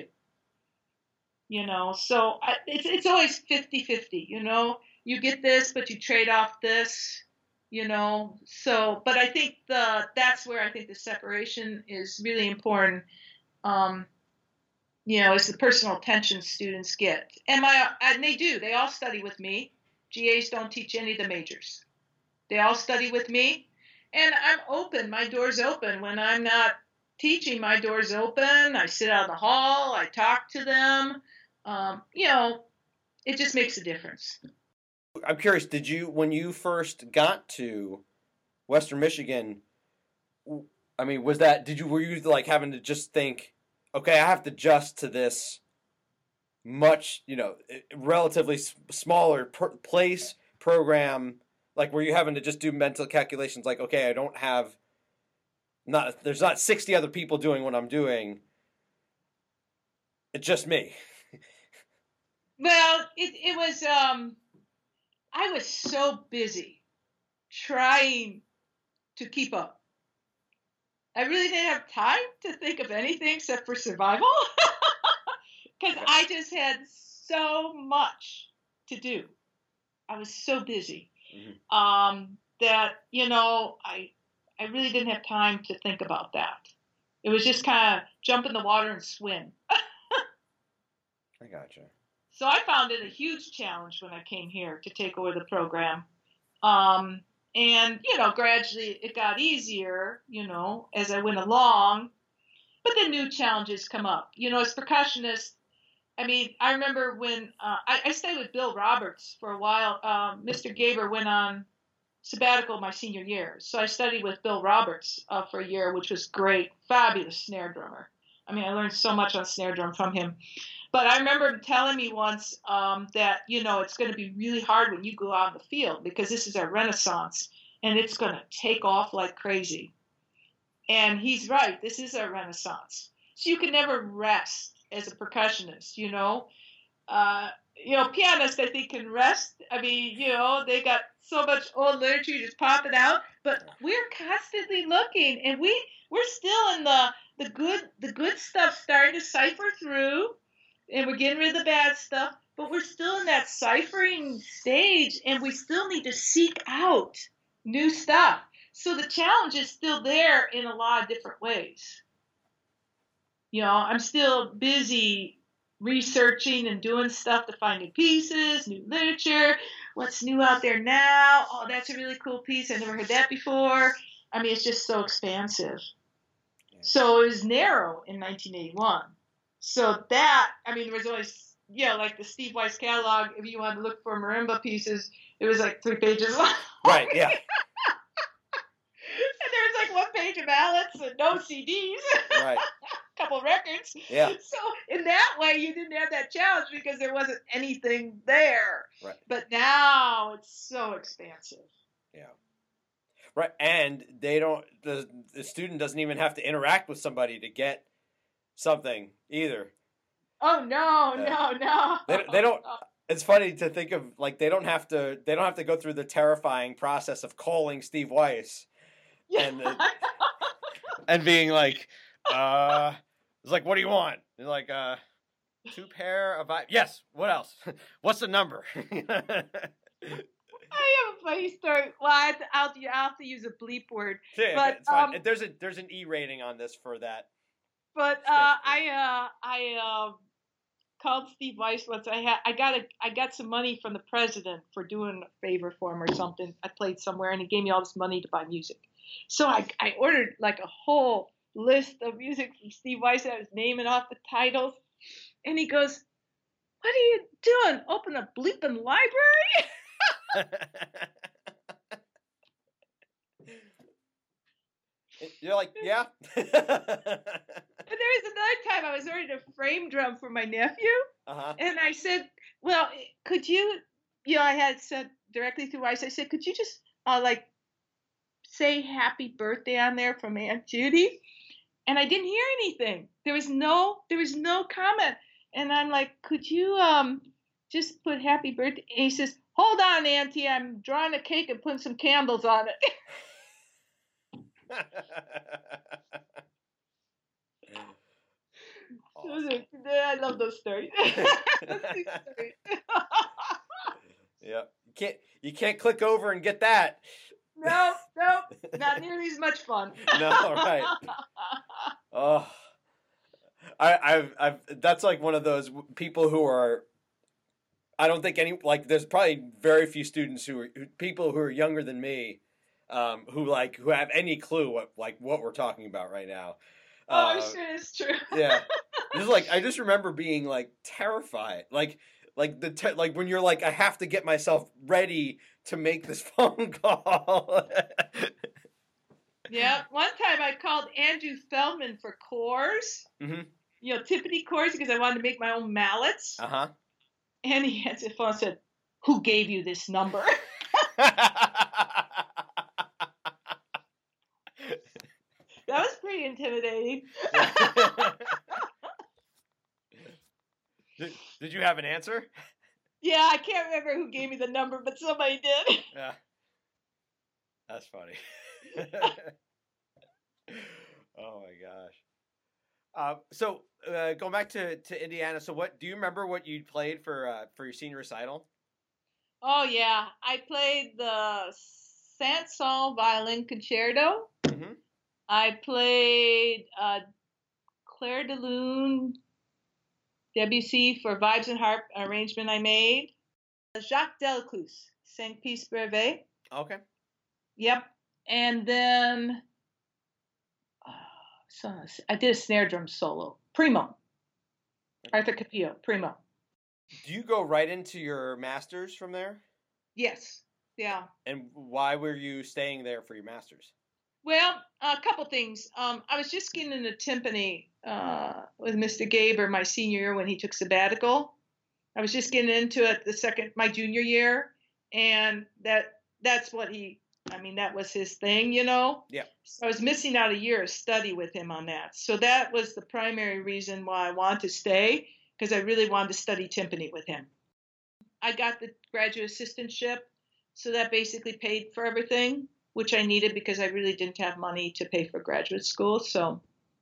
You know, so I, it's it's always fifty-fifty, you know. You get this, but you trade off this, you know. So, but I think the that's where I think the separation is really important. Um, you know, is the personal attention students get, and my and they do. They all study with me. G As don't teach any of the majors. They all study with me, and I'm open. My door's open when I'm not teaching. My door's open. I sit out in the hall. I talk to them. Um, you know, it just makes a difference. I'm curious, did you, when you first got to Western Michigan, I mean, was that, did you, were you like having to just think, okay, I have to adjust to this much, you know, relatively s- smaller per- place, program, like were you having to just do mental calculations like, okay, I don't have, not, there's not sixty other people doing what I'm doing, it's just me. Well, it, it was, um, I was so busy trying to keep up. I really didn't have time to think of anything except for survival because I just had so much to do. I was so busy Mm-hmm. um, that, you know, I, I really didn't have time to think about that. It was just kind of jump in the water and swim. I gotcha. So I found it a huge challenge when I came here to take over the program. Um, and, you know, gradually it got easier, you know, as I went along. But then new challenges come up. You know, as percussionists, I mean, I remember when uh, I, I stayed with Bill Roberts for a while. Um, Mister Gaber went on sabbatical my senior year. So I studied with Bill Roberts uh, for a year, which was great. Fabulous snare drummer. I mean, I learned so much on snare drum from him. But I remember him telling me once um, that, you know, it's going to be really hard when you go out in the field because this is a renaissance and it's going to take off like crazy. And he's right. This is a renaissance. So you can never rest as a percussionist, you know. Uh, you know, pianists, I think, can rest. I mean, you know, they got so much old literature, you just pop it out. But we're constantly looking, and we we're still in the the good the good stuff starting to cipher through, and we're getting rid of the bad stuff. But we're still in that ciphering stage, and we still need to seek out new stuff. So the challenge is still there in a lot of different ways. You know, I'm still busy researching and doing stuff to find new pieces, new literature, what's new out there now. Oh, that's a really cool piece. I never heard that before. I mean, it's just so expansive. Yeah. So it was narrow in nineteen eighty-one. So that, I mean, there was always, you know, like the Steve Weiss catalog, if you wanted to look for marimba pieces, it was like three pages long. Right, yeah. And there was like one page of mallets and no C Ds. Right. A couple records. Yeah. So in that way, you didn't have that challenge because there wasn't anything there. Right. But now it's so expansive. Yeah. Right, and they don't. The the student doesn't even have to interact with somebody to get something either. Oh no, uh, no, no. They, they don't. It's funny to think of like they don't have to. They don't have to go through the terrifying process of calling Steve Weiss. Yeah. And uh, and being like, uh, it's like, what do you want? And like, uh, two pair of yes. What else? What's the number? I have a funny story. Well, I have to, I'll, I'll have to use a bleep word. Yeah, but it's fine. Um, there's a there's an E rating on this for that. But uh, I uh, I uh, called Steve Weiss once. I had I got a I got some money from the president for doing a favor for him or something. I played somewhere and he gave me all this money to buy music. So I I ordered like a whole list of music from Steve Weiss. I was naming off the titles, and he goes, "What are you doing? Open a bleeping library?" You're like, yeah. And there was another time I was ordering a frame drum for my nephew, uh-huh. and I said, "Well, could you?" You know, I had said directly through Weiss. I said, "Could you just uh, like say happy birthday on there from Aunt Judy?" And I didn't hear anything. There was no there was no comment. And I'm like, "Could you um just put happy birthday?" And he says, "Hold on, Auntie, I'm drawing a cake and putting some candles on it." Awesome. I love those stories. Yeah, you can't you can't click over and get that. No, no, not nearly as much fun. No, right. Oh, I, I've, I've. That's like one of those people who are. I don't think any like. There's probably very few students who are people who are younger than me, um, who like who have any clue what like what we're talking about right now. Oh, uh, I'm sure it's true. Yeah, just like I just remember being like terrified, like Like the te- like when you're like, I have to get myself ready to make this phone call. Yeah. One time I called Andrew Feldman for cores, mm-hmm. you know, Tiffany cores, because I wanted to make my own mallets. Uh huh. And he answered the phone and said, "Who gave you this number?" That was pretty intimidating. did, did you have an answer? Yeah, I can't remember who gave me the number, but somebody did. Yeah. That's funny. Oh my gosh. Uh, so uh, going back to, to Indiana, so what do you remember what you played for uh, for your senior recital? Oh yeah, I played the Saint-Saëns violin concerto. Mm-hmm. I played uh, Claire de Lune Debussy for Vibes and Harp, an arrangement I made. Jacques Delacroix, Cinq Pièces Brevets. Okay. Yep. And then uh, so I did a snare drum solo. Primo. Arthur Capillo, Primo. Do you go right into your master's from there? Yes. Yeah. And why were you staying there for your master's? Well, a couple things. Um, I was just getting into timpani uh, with Mister Gaber my senior year when he took sabbatical. I was just getting into it the second my junior year, and that that's what he. I mean, that was his thing, you know. Yeah. So I was missing out a year of study with him on that. So that was the primary reason why I wanted to stay, because I really wanted to study timpani with him. I got the graduate assistantship, so that basically paid for everything, which I needed because I really didn't have money to pay for graduate school. So,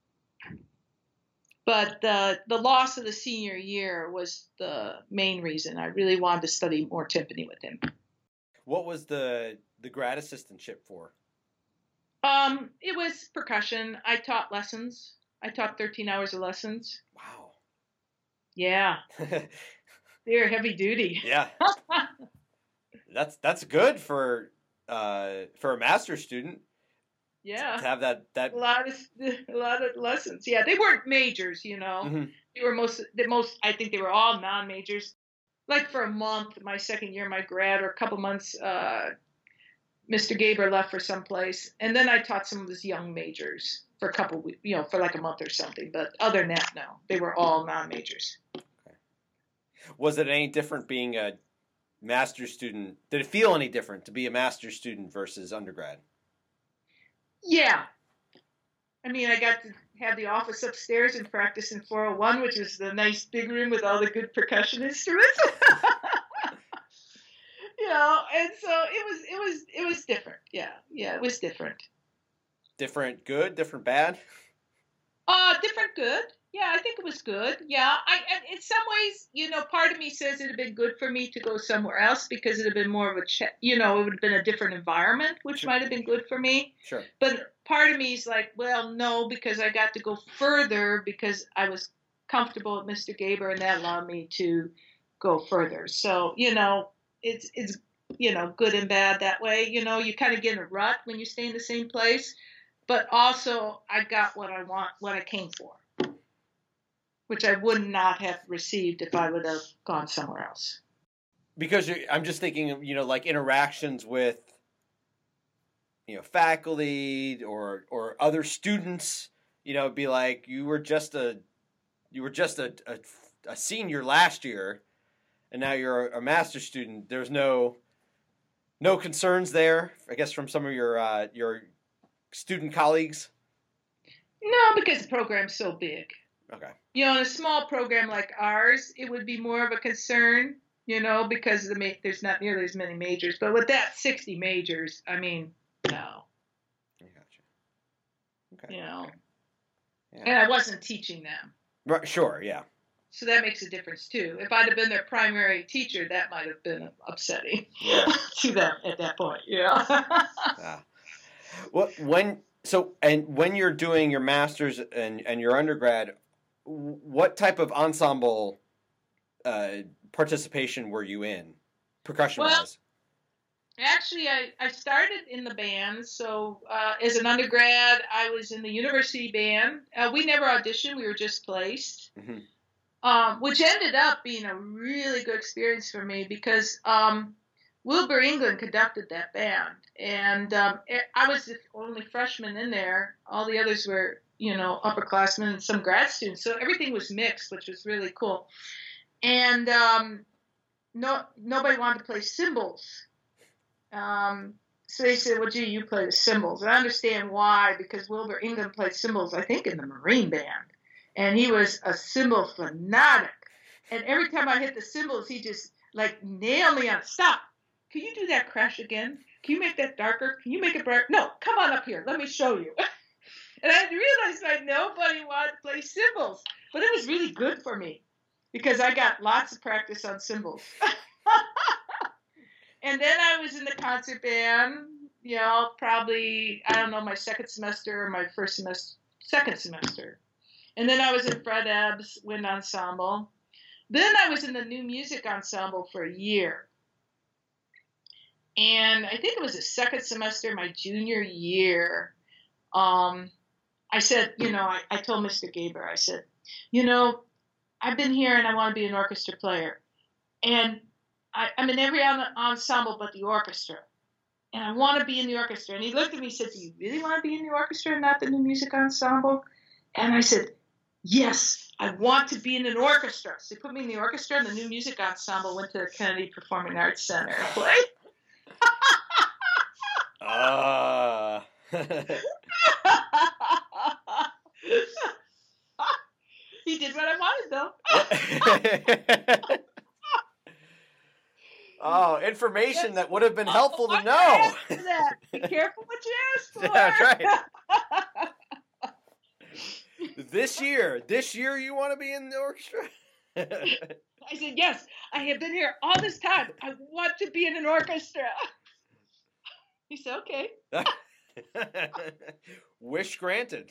but the the loss of the senior year was the main reason. I really wanted to study more timpani with him. What was the the grad assistantship for? Um, it was percussion. I taught lessons. I taught thirteen hours of lessons. Wow. Yeah, they were heavy duty. Yeah. that's that's good for uh for a master's student. Yeah. To have that that a lot of a lot of lessons. Yeah, they weren't majors, you know. Mm-hmm. They were most the most. I think they were all non-majors. Like for a month, my second year, my grad, or a couple months, uh, Mister Gaber left for someplace, and then I taught some of his young majors for a couple weeks, you know, for like a month or something. But other than that, no, they were all non-majors. Okay. Was it any different being a master's student? Did it feel any different to be a master's student versus undergrad? Yeah. I mean, I got to have the office upstairs and practice in four oh one, which was the nice big room with all the good percussion instruments. You know, and so it was, it was, it was different. Yeah, yeah, it was different. Different good, different bad? Uh, different good. Yeah, I think it was good. Yeah, I, and in some ways, you know, part of me says it'd have been good for me to go somewhere else because it'd have been more of a, ch- you know, it would have been a different environment, which Sure. might have been good for me. Sure. But part of me is like, well, no, because I got to go further because I was comfortable with Mister Gaber, and that allowed me to go further. So, you know, it's it's you know, good and bad that way. You know, you kind of get in a rut when you stay in the same place, but also I got what I want, what I came for, which I would not have received if I would have gone somewhere else. Because you're, I'm just thinking of, you know, like interactions with, you know, faculty or or other students. You know, it'd be like you were just a you were just a, a, a senior last year, and now you're a, a master's student. There's no no concerns there, I guess, from some of your uh, your student colleagues. No, because the program's so big. Okay. You know, in a small program like ours, it would be more of a concern, you know, because the ma- there's not nearly as many majors. But with that sixty majors, I mean, no. I gotcha. Okay. You know, Yeah. and I wasn't teaching them. Right, sure, yeah. So that makes a difference, too. If I'd have been their primary teacher, that might have been upsetting Yeah. to them at that point, you know. Ah. Well, when so and when you're doing your master's and, and your undergrad, what type of ensemble uh, participation were you in, percussion-wise? Well, actually, I, I started in the band. So uh, as an undergrad, I was in the university band. Uh, we never auditioned. We were just placed. Mm-hmm. um, which ended up being a really good experience for me because um, Wilbur England conducted that band, and um, I was the only freshman in there. All the others were, you know, upperclassmen and some grad students, so everything was mixed, which was really cool. And um, no, nobody wanted to play cymbals. Um, so they said, well, gee, you play the cymbals. And I understand why, because Wilbur England played cymbals, I think, in the Marine Band. And he was a cymbal fanatic. And every time I hit the cymbals, he just, like, nailed me on, stop. Can you do that crash again? Can you make that darker? Can you make it brighter? No, come on up here. Let me show you. And I realized that nobody wanted to play cymbals. But it was really good for me because I got lots of practice on cymbals. And then I was in the concert band, you know, probably, I don't know, my second semester or my first semester, second semester. And then I was in Fred Ebb's Wind Ensemble. Then I was in the New Music Ensemble for a year. And I think it was the second semester, my junior year. Um, I said, you know, I, I told Mister Gaber, I said, you know, I've been here and I want to be an orchestra player. And I, I'm in every ensemble but the orchestra. And I want to be in the orchestra. And he looked at me and said, do you really want to be in the orchestra and not the New Music Ensemble? And I said, yes, I want to be in an orchestra. So they put me in the orchestra, and the New Music Ensemble went to the Kennedy Performing Arts Center and played. Ah. He did what I wanted, though. Oh, information that would have been Oh, helpful to I know. asked for that. Be careful what you ask for. That's right. This year, this year you want to be in the orchestra? I said, yes, I have been here all this time. I want to be in an orchestra. He said, okay. Wish granted.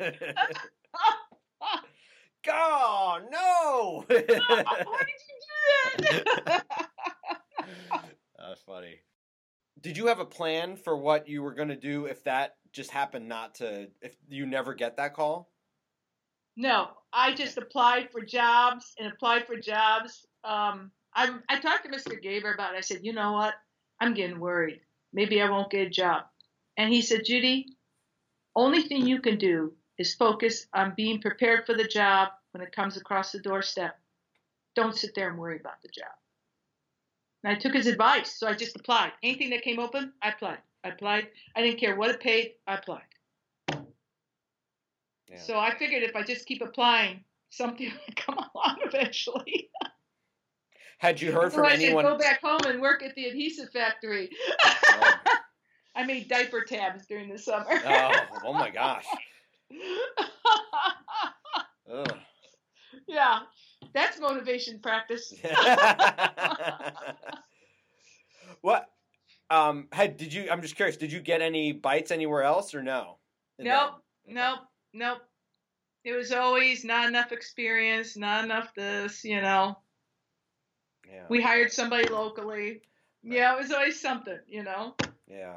God, no! Why did you do that? That's funny. Did you have a plan for what you were going to do if that just happened not to, if you never get that call? No, I just applied for jobs and applied for jobs. Um, I, I talked to Mister Gaber about it. I said, you know what? I'm getting worried. Maybe I won't get a job. And he said, Judy, only thing you can do is focus on being prepared for the job when it comes across the doorstep. Don't sit there and worry about the job. And I took his advice, so I just applied. Anything that came open, I applied. I applied. I didn't care what it paid, I applied. Yeah. So I figured if I just keep applying, something would come along eventually. Had you heard from Otherwise anyone? I'd go back home and work at the adhesive factory. Oh. I made diaper tabs during the summer. Oh, oh my gosh. Ugh. Yeah, that's motivation practice. What? Um, had did you? I'm just curious. Did you get any bites anywhere else or no? Nope, nope, nope. It was always not enough experience, not enough this. You know. Yeah. We hired somebody locally. Yeah, it was always something. You know. Yeah.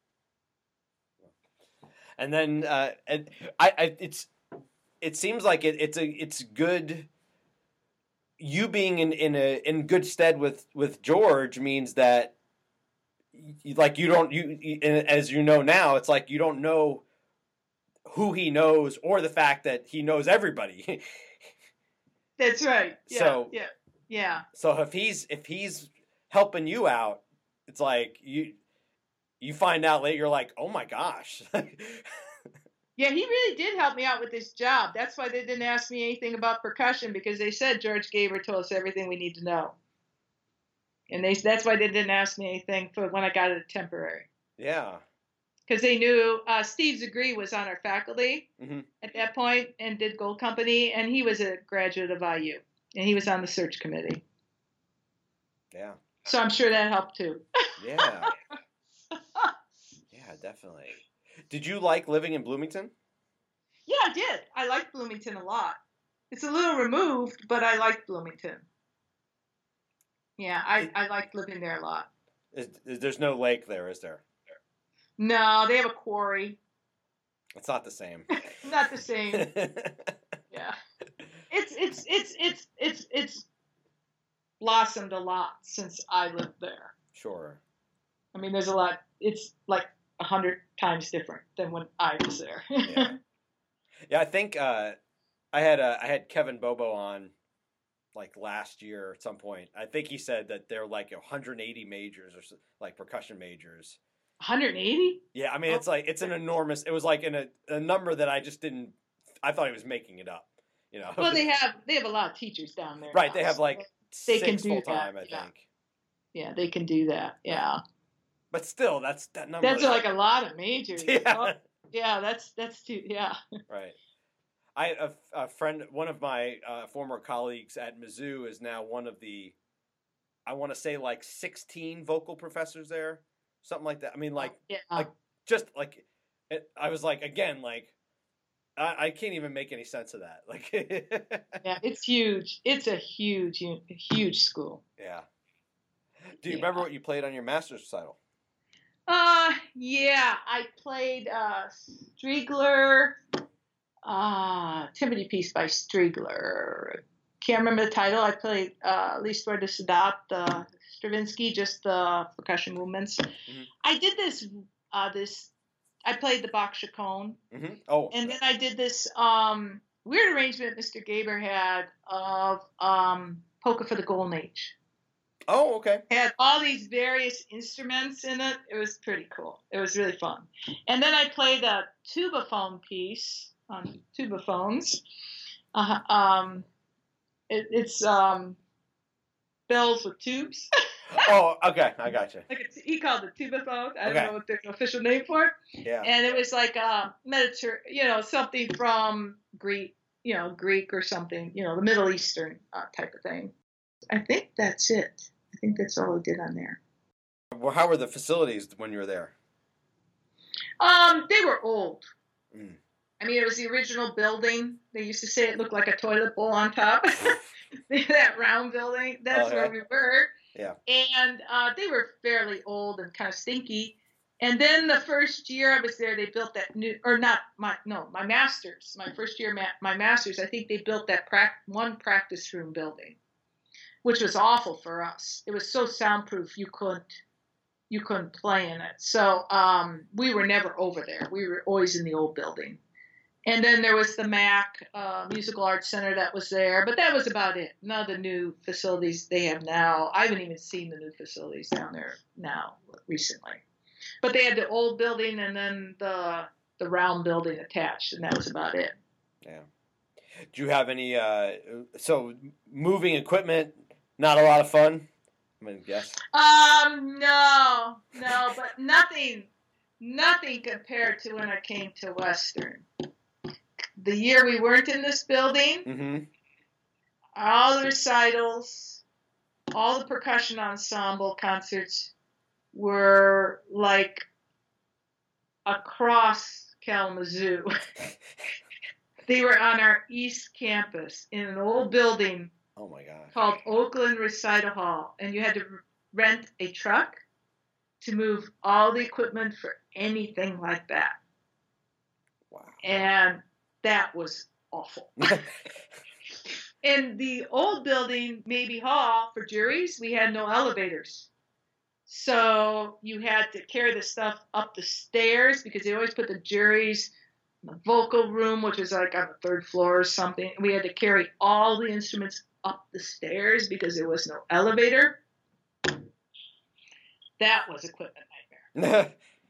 And then uh, and I, I, it's, it seems like it, it's a, it's good. You being in, in a in good stead with, with George means that, you, like you don't you, you as you know now, it's like you don't know who he knows or the fact that he knows everybody. That's right. Yeah, so yeah, yeah. So if he's if he's helping you out, it's like you. You find out later, you're like, oh my gosh. Yeah, he really did help me out with this job. That's why they didn't ask me anything about percussion, because they said George Gaber told us everything we need to know. And they that's why they didn't ask me anything for when I got it temporary. Yeah. Because they knew uh, Steve Zagree was on our faculty mm-hmm. at that point and did Gold Company, and he was a graduate of I U, and he was on the search committee. Yeah. So I'm sure that helped too. Yeah. Yeah, definitely. Did you like living in Bloomington? Yeah, I did. I liked Bloomington a lot. It's a little removed, but I liked Bloomington. Yeah, I, I liked living there a lot. Is, is, there's no lake there, is there? No, they have a quarry. It's not the same. Not the same. Yeah. it's it's it's it's it's it's blossomed a lot since I lived there. Sure. I mean, there's a lot. It's like a hundred times different than when I was there. Yeah. Yeah, I think uh, I had uh, I had Kevin Bobo on like last year at some point. I think he said that there are like one hundred eighty majors or so, like percussion majors. one hundred eighty? Yeah, I mean it's like it's an enormous. It was like in a, a number that I just didn't. I thought he was making it up. You know. Well, they have they have a lot of teachers down there. Right, now, they have so like they six can do full time. that, I yeah. think. Yeah, they can do that. Yeah. But still, that's that number. That's like a lot of majors. Yeah. Oh, yeah, that's that's too. Yeah. Right. I a, a friend, one of my uh, former colleagues at Mizzou is now one of the, I want to say like sixteen vocal professors there, something like that. I mean, like, yeah. like just like, it, I was like, again, like, I, I can't even make any sense of that. Like, Yeah, it's huge. It's a huge, huge school. yeah. Do you Yeah. remember what you played on your master's recital? Uh, yeah, I played uh Striegler, uh, Timothy piece by Striegler. Can't remember the title. I played uh, L'Histoire de Sadat, uh, Stravinsky, just the percussion movements. Mm-hmm. I did this, uh, this. I played the Bach Chaconne, Mm-hmm. Oh, and then I did this um, weird arrangement Mister Gaber had of um, Polka for the Golden Age. oh, okay. It had all these various instruments in it. It was pretty cool. It was really fun. And then I played a tubaphone piece on tubaphones. Uh, um, it, it's um, bells with tubes. Oh, okay, I got you. Like a, he called it tubaphone. I Okay. don't know if there's an official name for it. Yeah. And it was like a Mediter, you know, something from Greek, you know, Greek or something, you know, the Middle Eastern uh, type of thing. I think that's it. I think that's all we did on there. Well, how were the facilities when you were there? Um, they were old. Mm. I mean, it was the original building. They used to say it looked like a toilet bowl on top. That round building. That's Okay. where we were. Yeah. And uh, they were fairly old and kind of stinky. And then the first year I was there, they built that new, or not my, no, my master's. My first year, ma- my master's, I think they built that pra- one practice room building, which was awful for us. It was so soundproof you couldn't you couldn't play in it. So um, we were never over there. We were always in the old building. And then there was the M A C, uh, Musical Arts Center, that was there. But that was about it. None of the new facilities they have now. I haven't even seen the new facilities down there now recently. But they had the old building and then the the round building attached, and that was about it. Yeah. Do you have any, uh, so moving equipment, not a lot of fun? I'm going to guess. Um, no, no, but nothing, nothing compared to when I came to Western. The year we weren't in this building, Mm-hmm. all the recitals, all the percussion ensemble concerts were like across Kalamazoo. They were on our East Campus in an old building Oh, my God. called Oakland Recital Hall, and you had to rent a truck to move all the equipment for anything like that. Wow. And that was awful. In the old building, Mabee Hall, for juries, we had no elevators. So you had to carry the stuff up the stairs because they always put the juries in the vocal room, which was like on the third floor or something. We had to carry all the instruments up the stairs because there was no elevator. That was equipment nightmare.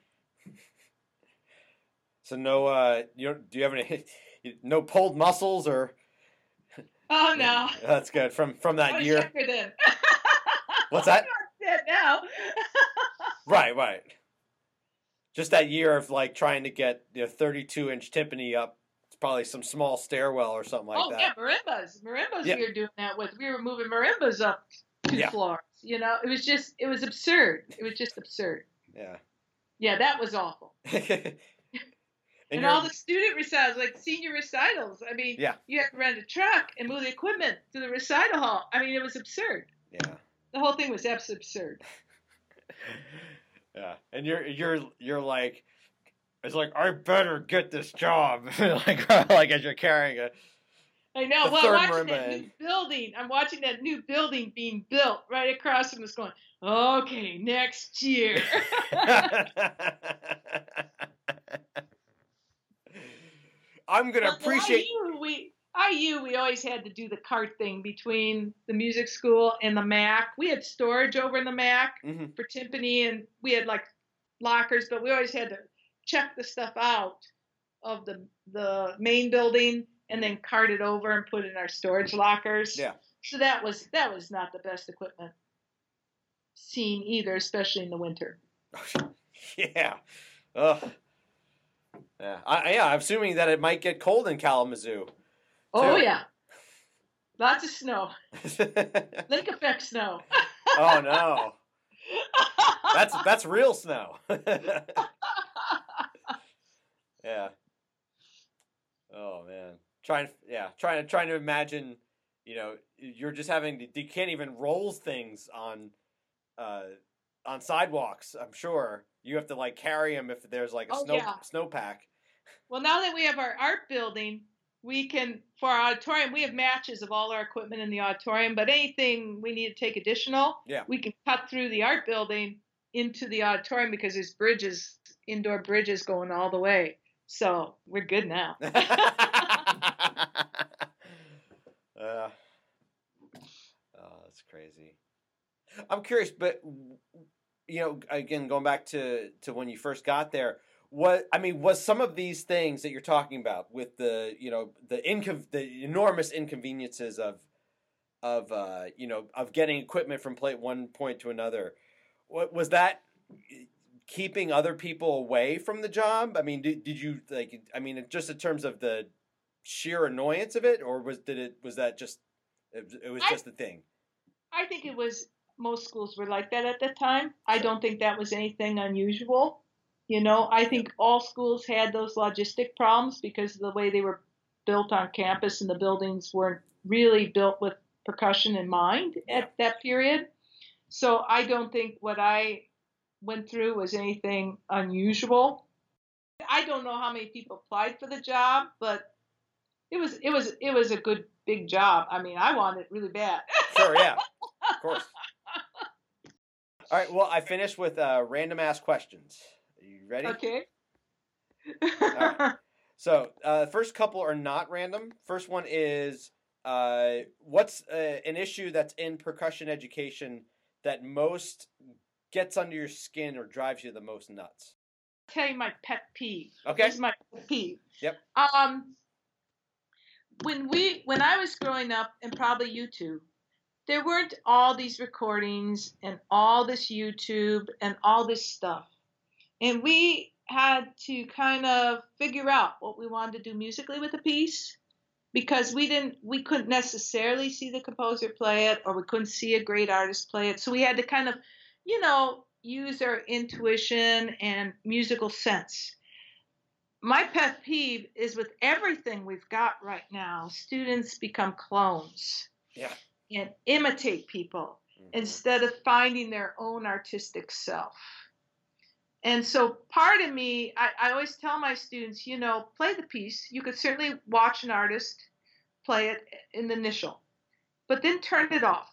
So no, uh, you don't, do you have any, no pulled muscles or? Oh, no. That's good. From, from I that was year. younger then. What's that? I'm not dead now. Right, right. Just that year of like trying to get the you know, thirty-two inch timpani up. It's probably some small stairwell or something like oh, that. yeah, marimbas. Marimbas Yeah. we were doing that with. We were moving marimbas up two Yeah. floors. You know, it was just, it was absurd. It was just absurd. Yeah. Yeah, that was awful. and And, you're- all the student recitals, like senior recitals. I mean, Yeah. you had to rent a truck and move the equipment to the recital hall. I mean, it was absurd. Yeah. The whole thing was absolutely absurd. Yeah. And you're you're you're like it's like I better get this job. like like as you're carrying a I know. The Well, third I'm watching that marimba. new building. I'm watching that new building being built right across from us going, okay, next year. I'm going to Well, appreciate. I U, we, I U, we always had to do the cart thing between the music school and the M A C. We had storage over in the M A C Mm-hmm. for timpani, and we had like lockers, but we always had to check the stuff out of the the main building and then cart it over and put it in our storage lockers. Yeah. So that was that was not the best equipment seen either, especially in the winter. Yeah. Ugh. Yeah. I, yeah. I'm assuming that it might get cold in Kalamazoo. Oh too. yeah. Lots of snow. Lake effect snow. Oh no. That's that's real snow. Yeah. Oh man. Trying yeah, trying to trying to imagine, you know, you're just having to, you can't even roll things on uh on sidewalks, I'm sure. You have to like carry them if there's like a Oh, snow yeah. snowpack. Well, now that we have our art building, we can, for our auditorium, we have matches of all our equipment in the auditorium, but anything we need to take additional, Yeah. we can cut through the art building into the auditorium because there's bridges, indoor bridges going all the way. So we're good now. uh, oh, that's crazy. I'm curious, but you know, again, going back to, to when you first got there, what I mean, was some of these things that you're talking about with the, you know, the incon- the enormous inconveniences of, of uh, you know, of getting equipment from plate one point to another, what was that? Keeping other people away from the job? I mean, did, did you like? I mean, just in terms of the sheer annoyance of it, or was did it was that just it, it was just I, the thing? I think it was most schools were like that at the time. I don't think that was anything unusual. You know, I think all schools had those logistic problems because of the way they were built on campus, and the buildings weren't really built with percussion in mind Yeah. at that period. So I don't think what I went through was anything unusual. I don't know how many people applied for the job, but it was it was it was a good big job. I mean, I wanted it really bad. Sure, yeah, of course. All right, well, I finished with uh, random ass questions. Are you ready? Okay. All right. So uh, the first couple are not random. First one is uh, what's uh, an issue that's in percussion education that most gets under your skin or drives you the most nuts? I'll tell you my pet peeve. Okay. This is my pet peeve. Yep. Um, when we when I was growing up, and probably you too, there weren't all these recordings and all this YouTube and all this stuff, and we had to kind of figure out what we wanted to do musically with a piece because we didn't we couldn't necessarily see the composer play it, or we couldn't see a great artist play it, so we had to kind of, you know, use our intuition and musical sense. My pet peeve is with everything we've got right now, students become clones. Yeah. And imitate people mm-hmm. instead of finding their own artistic self. And so part of me, I, I always tell my students, you know, play the piece. You could certainly watch an artist play it in the initial, but then turn it off.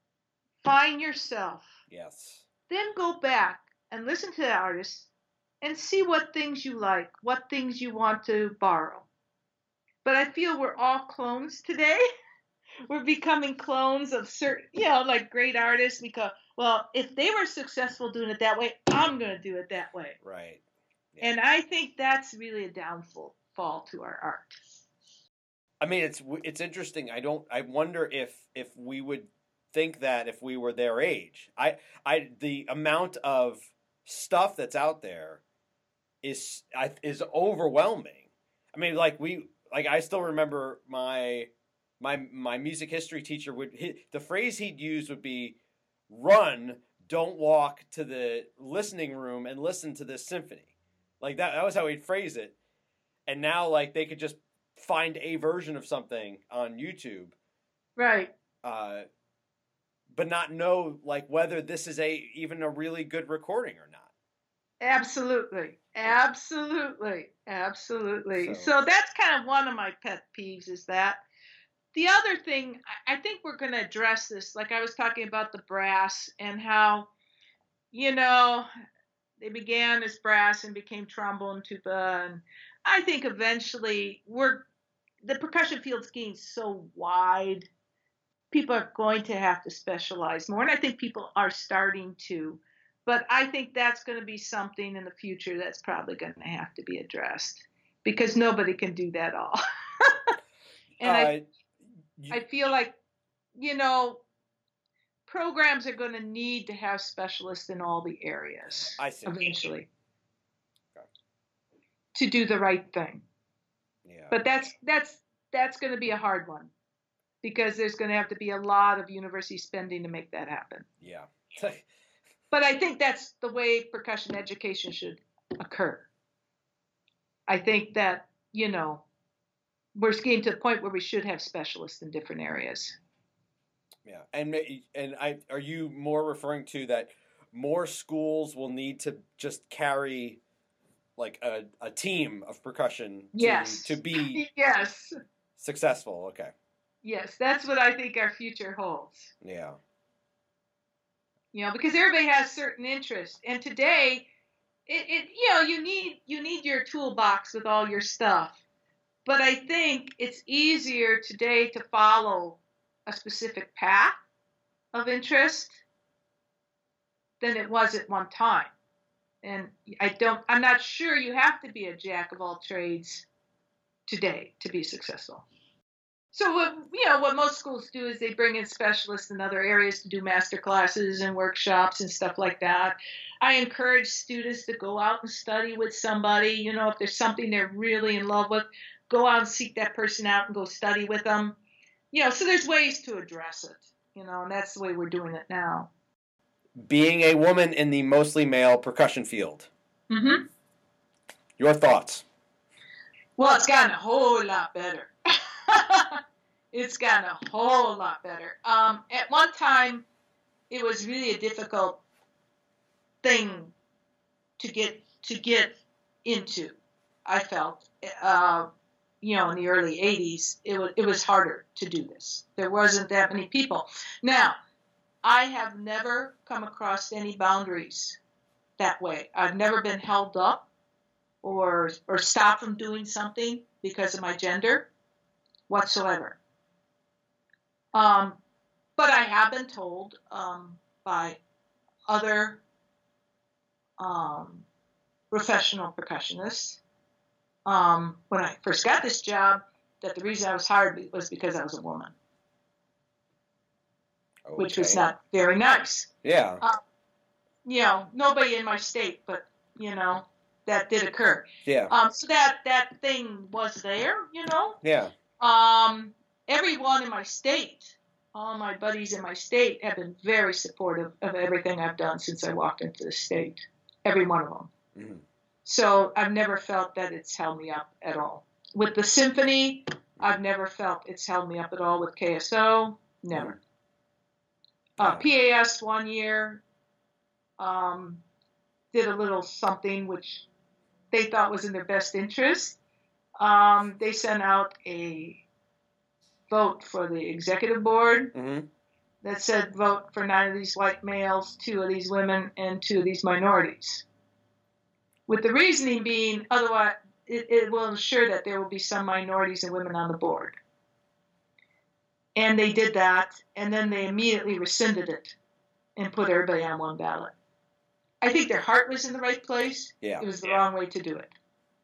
Find yourself. Yes. Then go back and listen to the artist and see what things you like, what things you want to borrow. But I feel we're all clones today. We're becoming clones of certain, you know, like great artists. We go, well, if they were successful doing it that way, I'm going to do it that way. Right. Yeah. And I think that's really a downfall fall to our art. I mean, it's it's interesting. I don't. I wonder if if we would think that if we were their age. I I the amount of stuff that's out there is I, is overwhelming. I mean, like we like I still remember my. My my music history teacher would he, the phrase he'd use would be, "Run, don't walk to the listening room and listen to this symphony." Like that that was how he'd phrase it. And now like they could just find a version of something on YouTube, right? Uh, but not know like whether this is a even a really good recording or not. Absolutely, absolutely, absolutely. So, so that's kind of one of my pet peeves is that. the other thing, I think we're going to address this. Like I was talking about the brass and how, you know, they began as brass and became trombone, tuba, and I think eventually we're the percussion field's getting so wide. People are going to have to specialize more, and I think people are starting to. But I think that's going to be something in the future that's probably going to have to be addressed because nobody can do that all. and uh, I, you, I feel like, you know, programs are going to need to have specialists in all the areas I see. eventually okay. to do the right thing. Yeah. But that's that's that's going to be a hard one because there's going to have to be a lot of university spending to make that happen. Yeah. But I think that's the way percussion education should occur. I think that, you know, we're getting to the point where we should have specialists in different areas. Yeah. And and I are you more referring to that more schools will need to just carry like a, a team of percussion to, yes. to be yes. successful? Okay. Yes, that's what I think our future holds. Yeah. You know, because everybody has certain interests, and today, it, it you know you need you need your toolbox with all your stuff, but I think it's easier today to follow a specific path of interest than it was at one time, and I don't I'm not sure you have to be a jack of all trades today to be successful. So what you know what most schools do is they bring in specialists in other areas to do master classes and workshops and stuff like that. I encourage students to go out and study with somebody. You know, if there's something they're really in love with, go out and seek that person out and go study with them. You know, so there's ways to address it. You know, and that's the way we're doing it now. Being a woman in the mostly male percussion field. Mm-hmm. Your thoughts? Well, it's gotten a whole lot better. It's gotten a whole lot better. Um, at one time, it was really a difficult thing to get to get into. I felt, uh, you know, in the early eighties, it was it was harder to do this. There wasn't that many people. Now, I have never come across any boundaries that way. I've never been held up or or stopped from doing something because of my gender whatsoever. Um, but I have been told um, by other um, professional percussionists um, when I first got this job that the reason I was hired was because I was a woman, okay. Which was not very nice. Yeah. Uh, you know, nobody in my state, but, you know, that did occur. Yeah. Um, so that, that thing was there, you know. Yeah. Um, everyone in my state, all my buddies in my state have been very supportive of everything I've done since I walked into the state. Every one of them. Mm-hmm. So I've never felt that it's held me up at all. With the symphony, I've never felt it's held me up at all. With K S O, never. Uh, P A S one year um, did a little something which they thought was in their best interest. Um, they sent out a vote for the executive board mm-hmm. that said vote for nine of these white males, two of these women, and two of these minorities. With the reasoning being, otherwise, it, it will ensure that there will be some minorities and women on the board. And they did that, and then they immediately rescinded it and put everybody on one ballot. I think their heart was in the right place. Yeah. It was the yeah. wrong way to do it.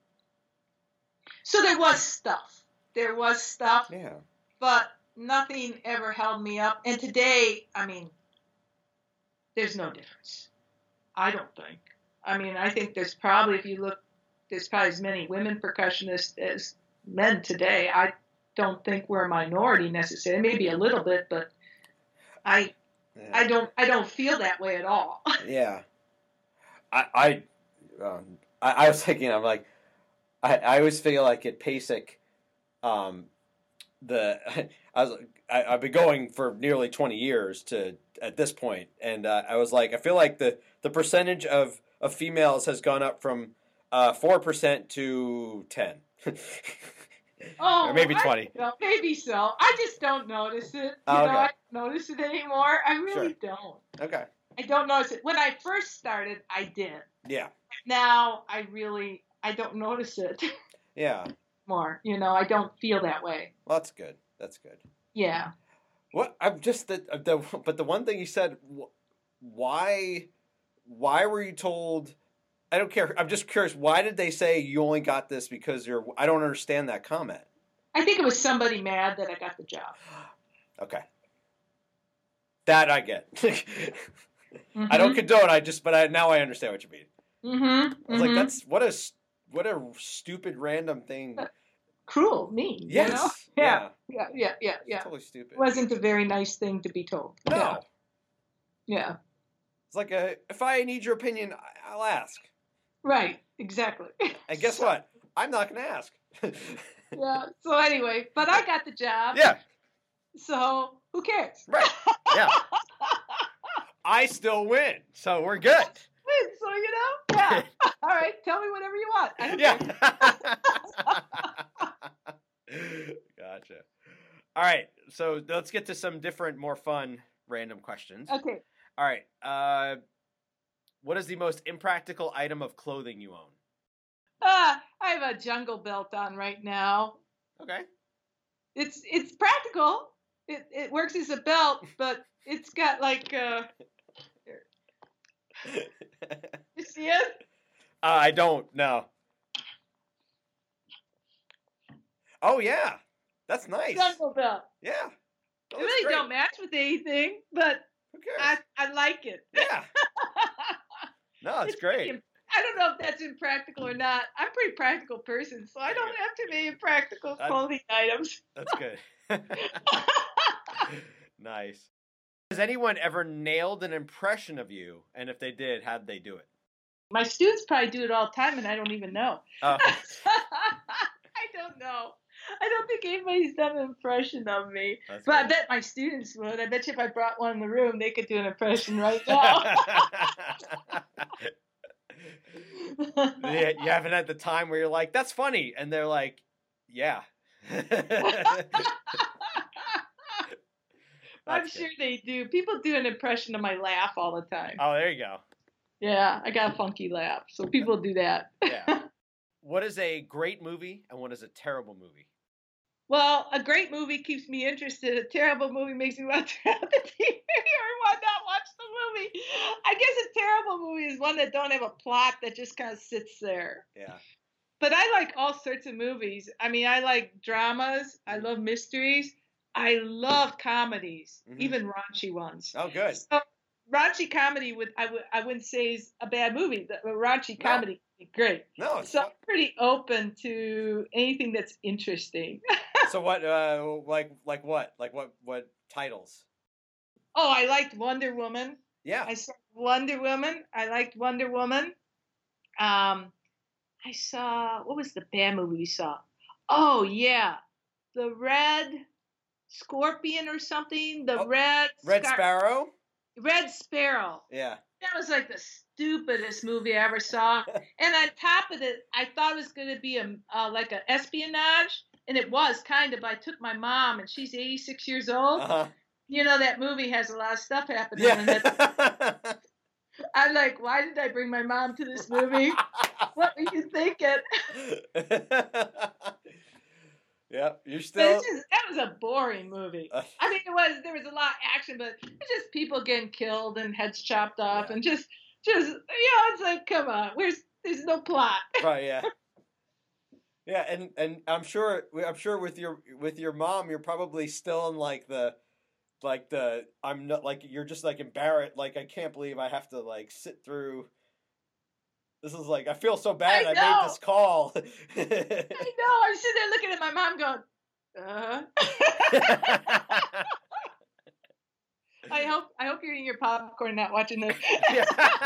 So there was stuff. There was stuff. Yeah. But nothing ever held me up. And today, I mean, there's no difference. I don't think. I mean, I think there's probably, if you look, there's probably as many women percussionists as men today. I don't think we're a minority necessarily. Maybe a little bit, but I, yeah. I don't, I don't feel that way at all. Yeah. I, I, um, I, I was thinking, I'm like, I, I always feel like at PASIC, um, the I was I, I've been going for nearly twenty years to at this point, and uh, I was like, I feel like the, the percentage of, of females has gone up from uh, four percent to ten. Oh, or maybe I twenty. don't know, maybe so. I just don't notice it. You Oh, know, okay. I don't notice it anymore. I really Sure. don't. Okay. I don't notice it. When I first started, I did. Yeah. Now I really, I don't notice it Yeah. more. You know, I don't feel that way. Well, that's good. That's good. Yeah. What I'm just the, the but the one thing you said, wh- why why were you told? I don't care. I'm just curious. Why did they say you only got this because you're? I don't understand that comment. I think it was somebody mad that I got the job. Okay. That I get. Mm-hmm. I don't condone. I just, but I now I understand what you mean. Mm-hmm. I was like, that's what a s- what a stupid random thing. Cruel, mean. Yes. You know? Yeah. Yeah. Yeah. Yeah. Yeah. Totally stupid. It wasn't a very nice thing to be told. No. Yeah. Yeah. It's like a, if I need your opinion, I- I'll ask. Right. Exactly. And guess So- what? I'm not going to ask. Yeah. So anyway, but I got the job. Yeah. So who cares? Right. Yeah. I still win, so we're good. So you know, yeah. All right. Tell me whatever you want. I don't Yeah. care. Gotcha. All right. So let's get to some different, more fun, random questions. Okay. All right. Uh, what is the most impractical item of clothing you own? Ah, I have a jungle belt on right now. Okay. It's it's practical. It it works as a belt, but it's got like uh. You see it? Uh, I don't know. Oh yeah, that's nice. Jungle belt. Yeah. That It looks really great. don't match with anything, but Who cares? I I like it. Yeah. No, it's, It's great. pretty- I don't know if that's impractical or not. I'm a pretty practical person, so I don't have too many impractical I- clothing items. That's good. Nice. Has anyone ever nailed an impression of you? And if they did, how'd they do it? My students probably do it all the time, and I don't even know. Oh, I don't know. I don't think anybody's done an impression of me. that's But I good. bet my students would. I bet you if I brought one in the room, they could do an impression right now. Yeah, you haven't had the time where you're like, that's funny. And they're like, yeah. I'm That's sure good. they do. People do an impression of my laugh all the time. Oh, there you go. Yeah, I got a funky laugh, so people do that. Yeah. What is a great movie and what is a terrible movie? Well, a great movie keeps me interested. A terrible movie makes me want to turn out the T V or want not watch the movie. I guess a terrible movie is one that don't have a plot that just kind of sits there. Yeah. But I like all sorts of movies. I mean, I like dramas. I love mysteries. I love comedies, Mhm. even raunchy ones. Oh, good. So, raunchy comedy would I would I wouldn't say is a bad movie. The raunchy No. comedy would be great. No, it's So fun. I'm pretty open to anything that's interesting. So what, uh, like, like what? Like what, what titles? Oh, I liked Wonder Woman. Yeah. I saw Wonder Woman. I liked Wonder Woman. Um, I saw, what was the bad movie we saw? Oh, yeah. The Red Scorpion or something. The Oh, Red Red Scar- Sparrow? Red Sparrow. Yeah. That was like the stupidest movie I ever saw. And on top of it, I thought it was going to be a uh, like an espionage, and it was kind of. I took my mom, and she's eighty-six years old. Uh-huh. You know, that movie has a lot of stuff happening in it. Yeah. I'm like, why did I bring my mom to this movie? What were you thinking? Yep, you're But still. it's just, that was a boring movie. Uh, I mean, it was. There was a lot of action, but it's just people getting killed and heads chopped off, Yeah. and just, just you know, it's like, come on, where's there's no plot. right, yeah. Yeah, and, and I'm sure I'm sure with your with your mom, you're probably still in like the like the I'm not like you're just like embarrassed. Like I can't believe I have to like sit through. This is like I feel so bad. I I, know. made this call. I know. I'm sitting there looking at my mom, going, uh. I hope I hope you're eating your popcorn, not watching this. Yeah.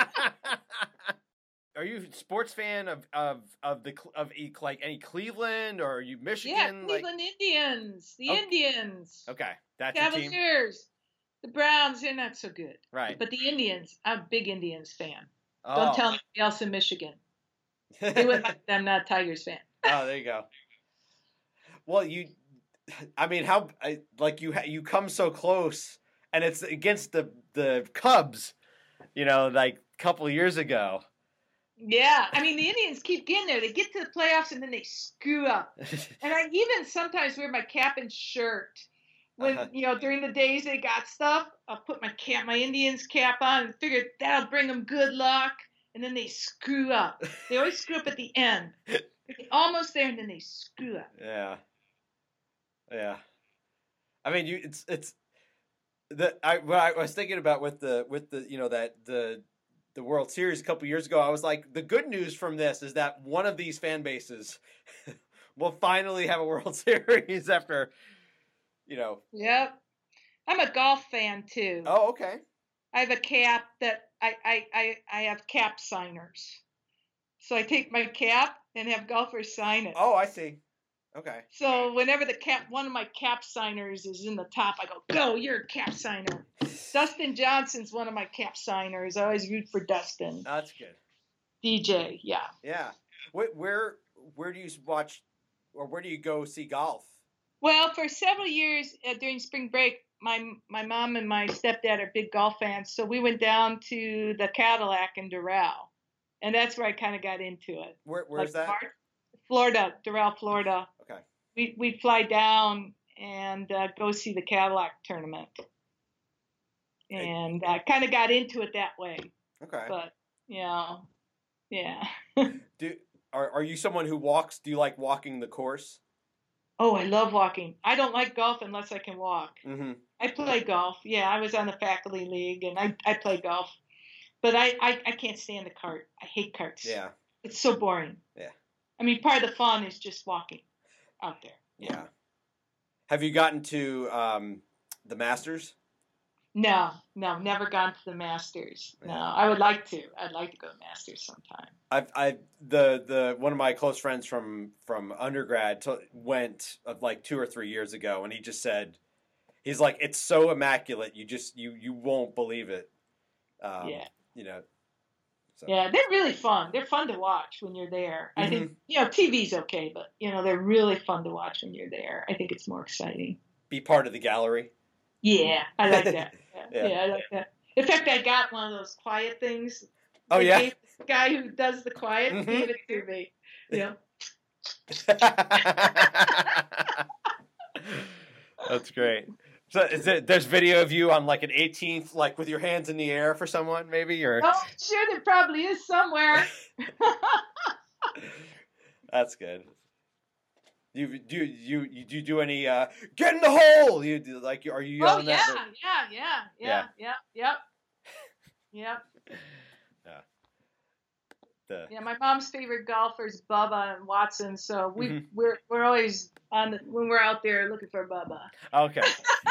Are you a sports fan of of of the Cle- of e- like any Cleveland or are you Michigan? Yeah, like Cleveland Indians, the Oh. Indians, okay, that's your team, Cavaliers, the Browns. They're not so good, right? but the Indians. I'm a big Indians fan. Oh. Don't tell anybody else in Michigan. They would like them, not Tigers fan. Oh, there you go. Well, you, I mean, how I, like you ha- you come so close, and it's against the the Cubs, you know, like a couple of years ago. Yeah, I mean the Indians keep getting there. They get to the playoffs and then they screw up. And I even sometimes wear my cap and shirt when Uh-huh. you know during the days they got stuff. I'll put my cap, my Indians cap on, and figure that'll bring them good luck. And then they screw up. They always screw up at the end. They're almost there, and then they screw up. Yeah, yeah. I mean, you it's it's the I what I was thinking about with the with the you know that the the World Series a couple years ago. I was like, the good news from this is that one of these fan bases will finally have a World Series after, you know. Yep. I'm a golf fan too. Oh, okay. I have a cap that I, I, I, I have cap signers. So I take my cap and have golfers sign it. Oh, I see. Okay. So whenever the cap, one of my cap signers is in the top, I go, go, you're a cap signer. Dustin Johnson's one of my cap signers. I always root for Dustin. That's good. D J, yeah. Yeah. Where where where do you watch, or where do you go see golf? Well, for several years uh, during spring break, my my mom and my stepdad are big golf fans, so we went down to the Cadillac in Doral, and that's where I kind of got into it. Where where's Like that? March- Florida, Doral, Florida. Okay. We we'd fly down and uh, go see the Cadillac tournament, and I uh, kind of got into it that way. Okay. But you know, yeah. Do are are you someone who walks? Do you like walking the course? Oh, I love walking. I don't like golf unless I can walk. Mm-hmm. I play golf. Yeah, I was on the faculty league, and I, I play golf. But I, I, I can't stand the cart. I hate carts. Yeah. It's so boring. Yeah. I mean, part of the fun is just walking out there. Yeah. Have you gotten to um, the Masters? No, no, never gone to the Masters. No, I would like to. I'd like to go to Masters sometime. I've, I the the one of my close friends from from undergrad t- went uh, like two or three years ago, and he just said, he's like, it's so immaculate, you just you you won't believe it. Um, Yeah. You know. So. Yeah, they're really fun. They're fun to watch when you're there. I Mm-hmm. think, you know, T V's okay, but, you know, they're really fun to watch when you're there. I think it's more exciting. Be part of the gallery. Yeah, I like that. Yeah, Yeah. yeah, I like that. In fact, I got one of those quiet things. Oh, They yeah? gave the guy who does the quiet Mhm. gave it to me. Yeah. That's great. So is it, there's video of you on like an eighteenth, like with your hands in the air for someone, maybe, or Oh, sure, there probably is somewhere. that's good. You do you you do you do any uh get in the hole? You do, like are you Oh yelling yeah, that? yeah, yeah, yeah, yeah, yep, yep. The, Yeah, my mom's favorite golfer is Bubba and Watson, so we Mhm. we're we're always on the, when we're out there looking for Bubba. okay.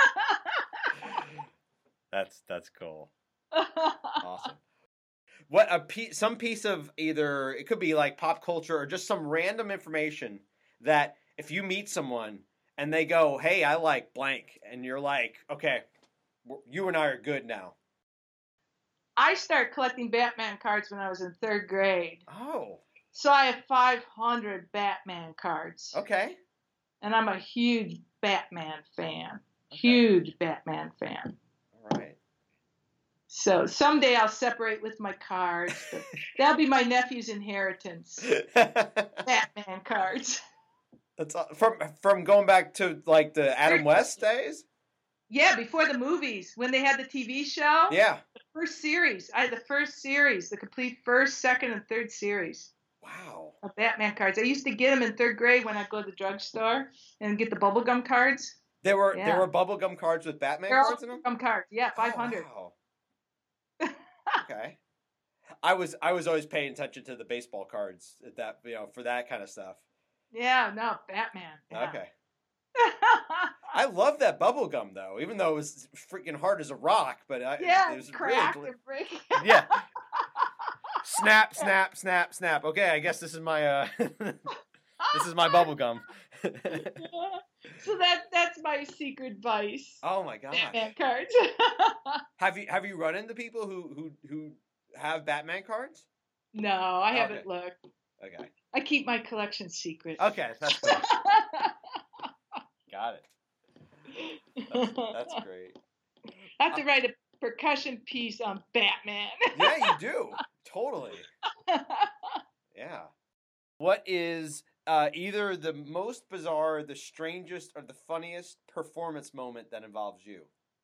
That's that's cool. Awesome. What a piece, some piece of either it could be like pop culture or just some random information that if you meet someone and they go, "Hey, I like blank," and you're like, "Okay, you and I are good now." I started collecting Batman cards when I was in third grade, Oh, so I have five hundred Batman cards, okay. and I'm a huge Batman fan. Okay. Huge Batman fan. All right. So someday I'll separate with my cards. But that'll be my nephew's inheritance. Batman cards. That's all- from from going back to like the Adam West days. Yeah, before the movies, when they had the T V show. Yeah. The first series. I had the first series, the complete first, second, and third series Wow. of Batman cards. I used to get them in third grade when I'd go to the drugstore and get the bubblegum cards. There were Yeah. there were bubblegum cards with Batman They're all cards in them. bubblegum cards. Yeah, five hundred. Oh, wow. Okay. I was I was always paying attention to the baseball cards at that you know for that kind of stuff. Yeah, no, Batman. Yeah. Okay. I love that bubble gum though, even though it was freaking hard as a rock. But I, yeah, it was cracked really and break. yeah. Snap, snap, snap, snap. Okay, I guess this is my uh, this is my bubble gum. So that that's my secret vice. Oh my gosh! Batman cards. Have you have you run into people who who who have Batman cards? No, I haven't Okay. looked. Okay. I keep my collection secret. Okay, that's cool. got it. That's, that's great. I have to write a percussion piece on Batman. Yeah, you do. Totally. Yeah. What is uh, either the most bizarre, the strangest, or the funniest performance moment that involves you?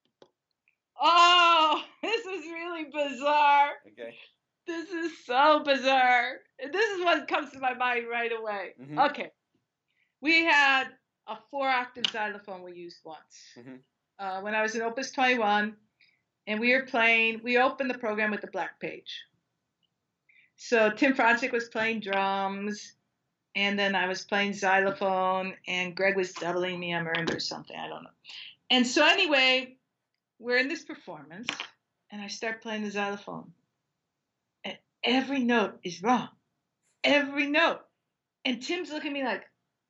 Oh, this is really bizarre. Okay. This is so bizarre. This is what comes to my mind right away. Mm-hmm. Okay. We had a four-octave xylophone we used once. Mm-hmm. Uh, when I was in Opus twenty-one, and we were playing, we opened the program with the Black Page. So Tim Franczyk was playing drums, and then I was playing xylophone, and Greg was doubling me on marimba or something, I don't know. And so anyway, we're in this performance, and I start playing the xylophone. And every note is wrong. Every note. And Tim's looking at me like,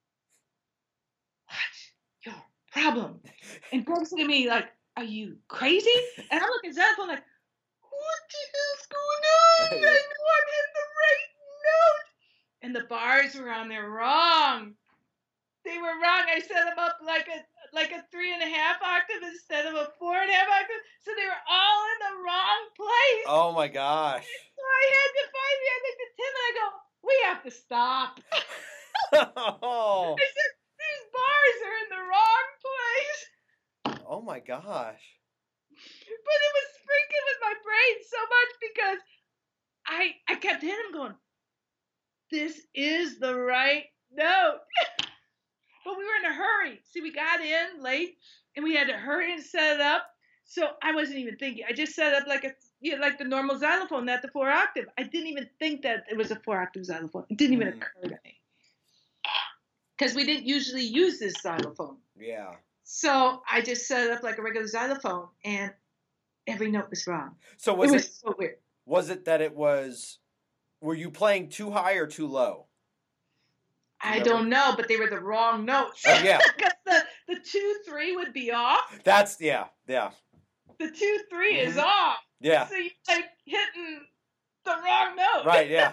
what's your problem? And Greg's looking at me like, are you crazy? And I'm looking at xylophone like, what the hell's going on? I know I'm hitting the right note. And the bars were on there wrong. They were wrong. I set them up like a like a three and a half octave instead of a four and a half octave. So they were all in the wrong place. Oh my gosh. So I had to find me. I looked at Tim and I go, we have to stop. Oh. I said, these bars are in the wrong place. Oh my gosh. But it was freaking with my brain so much because I I kept hitting him going, this is the right note. But we were in a hurry. See, we got in late and we had to hurry and set it up. So I wasn't even thinking. I just set it up like a you know, like the normal xylophone, not the four octave. I didn't even think that it was a four octave xylophone. It didn't even Mm. occur to me. Because we didn't usually use this xylophone. Yeah. So I just set it up like a regular xylophone and every note was wrong. So was it it, was so weird. was it that it was, were you playing too high or too low? I don't know, but they were the wrong notes. Oh, yeah. Because the, the two, three would be off. That's, yeah, yeah. The two, three Mhm. is off. Yeah. So you're like hitting the wrong note. Right, yeah.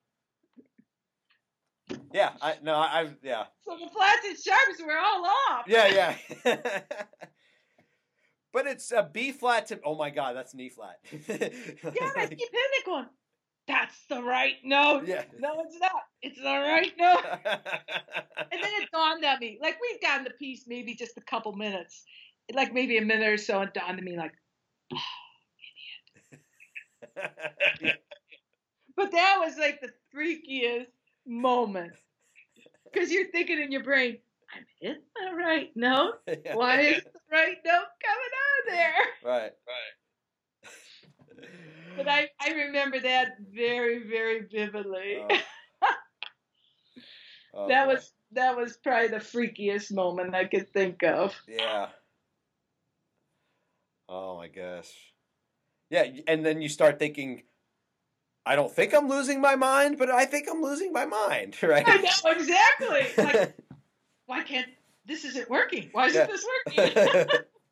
Yeah, I, no, I, I, yeah. So the flats and sharps were all off. Yeah, yeah. But it's a B flat to, oh my God, that's an E flat. Yeah, and I keep hitting it going, that's the right note. Yeah. No, it's not. It's the right note. And then it dawned on me, like we'd gotten the piece maybe just a couple minutes, like maybe a minute or so, it dawned on me like, oh, idiot. But that was like the freakiest moment. Because you're thinking in your brain, I'm hitting the right note. Yeah. Why is the right note coming out of there? Right. But I, I remember that very, very vividly. Oh. Oh, that boy. was that was probably the freakiest moment I could think of. Yeah. Oh my gosh. Yeah, and then you start thinking, I don't think I'm losing my mind, but I think I'm losing my mind, right? I know, exactly. Like, why can't, this isn't working. Why isn't Yeah. this working?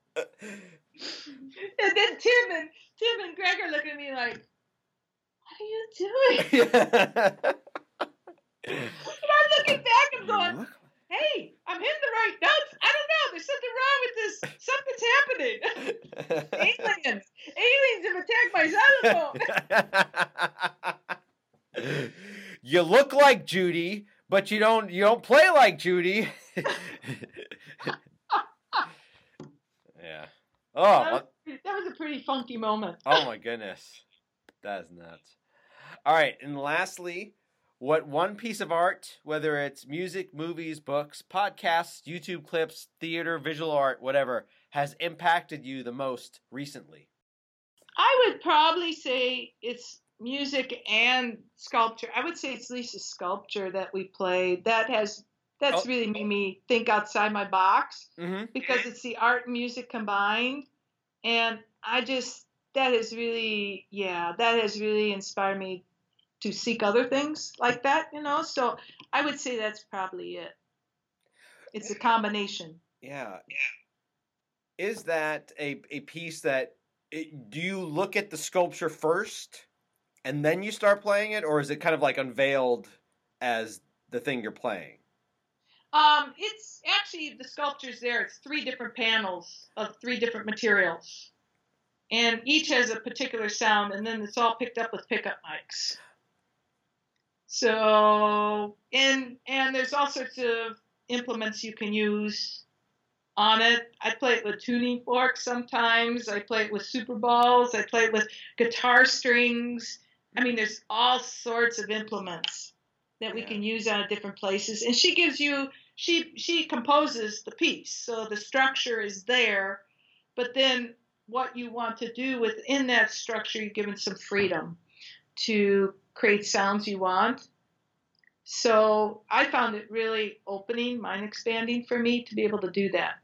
And then Tim and Tim and Greg are looking at me like, what are you doing? And I'm looking back and going, hey, I'm hitting the right notes. I don't know. There's something wrong with this. Something's happening. Aliens. Aliens have attacked my xylophone. You look like Judy, but you don't you don't play like Judy. Yeah. Oh, That was, that was a pretty funky moment. oh my goodness. That is nuts. All right, and lastly, what one piece of art, whether it's music, movies, books, podcasts, YouTube clips, theater, visual art, whatever, has impacted you the most recently? I would probably say it's music and sculpture. I would say it's at least a sculpture that we played that has that's Oh. really made me think outside my box Mm-hmm. because it's the art and music combined, and I just that has really yeah that has really inspired me to seek other things like that, you know. So I would say that's probably it. It's a combination. Yeah. Is that a, a piece that, it, do you look at the sculpture first and then you start playing it, or is it kind of like unveiled as the thing you're playing? Um, it's actually, the sculpture's there. It's three different panels of three different materials. And each has a particular sound, and then it's all picked up with pickup mics. So, and and there's all sorts of implements you can use on it. I play it with tuning forks sometimes. I play it with super balls. I play it with guitar strings. I mean, there's all sorts of implements that we yeah. can use on different places. And she gives you, she she composes the piece. So the structure is there, but then what you want to do within that structure, you're given some freedom to create sounds you want. So I found it really opening, mind expanding for me to be able to do that.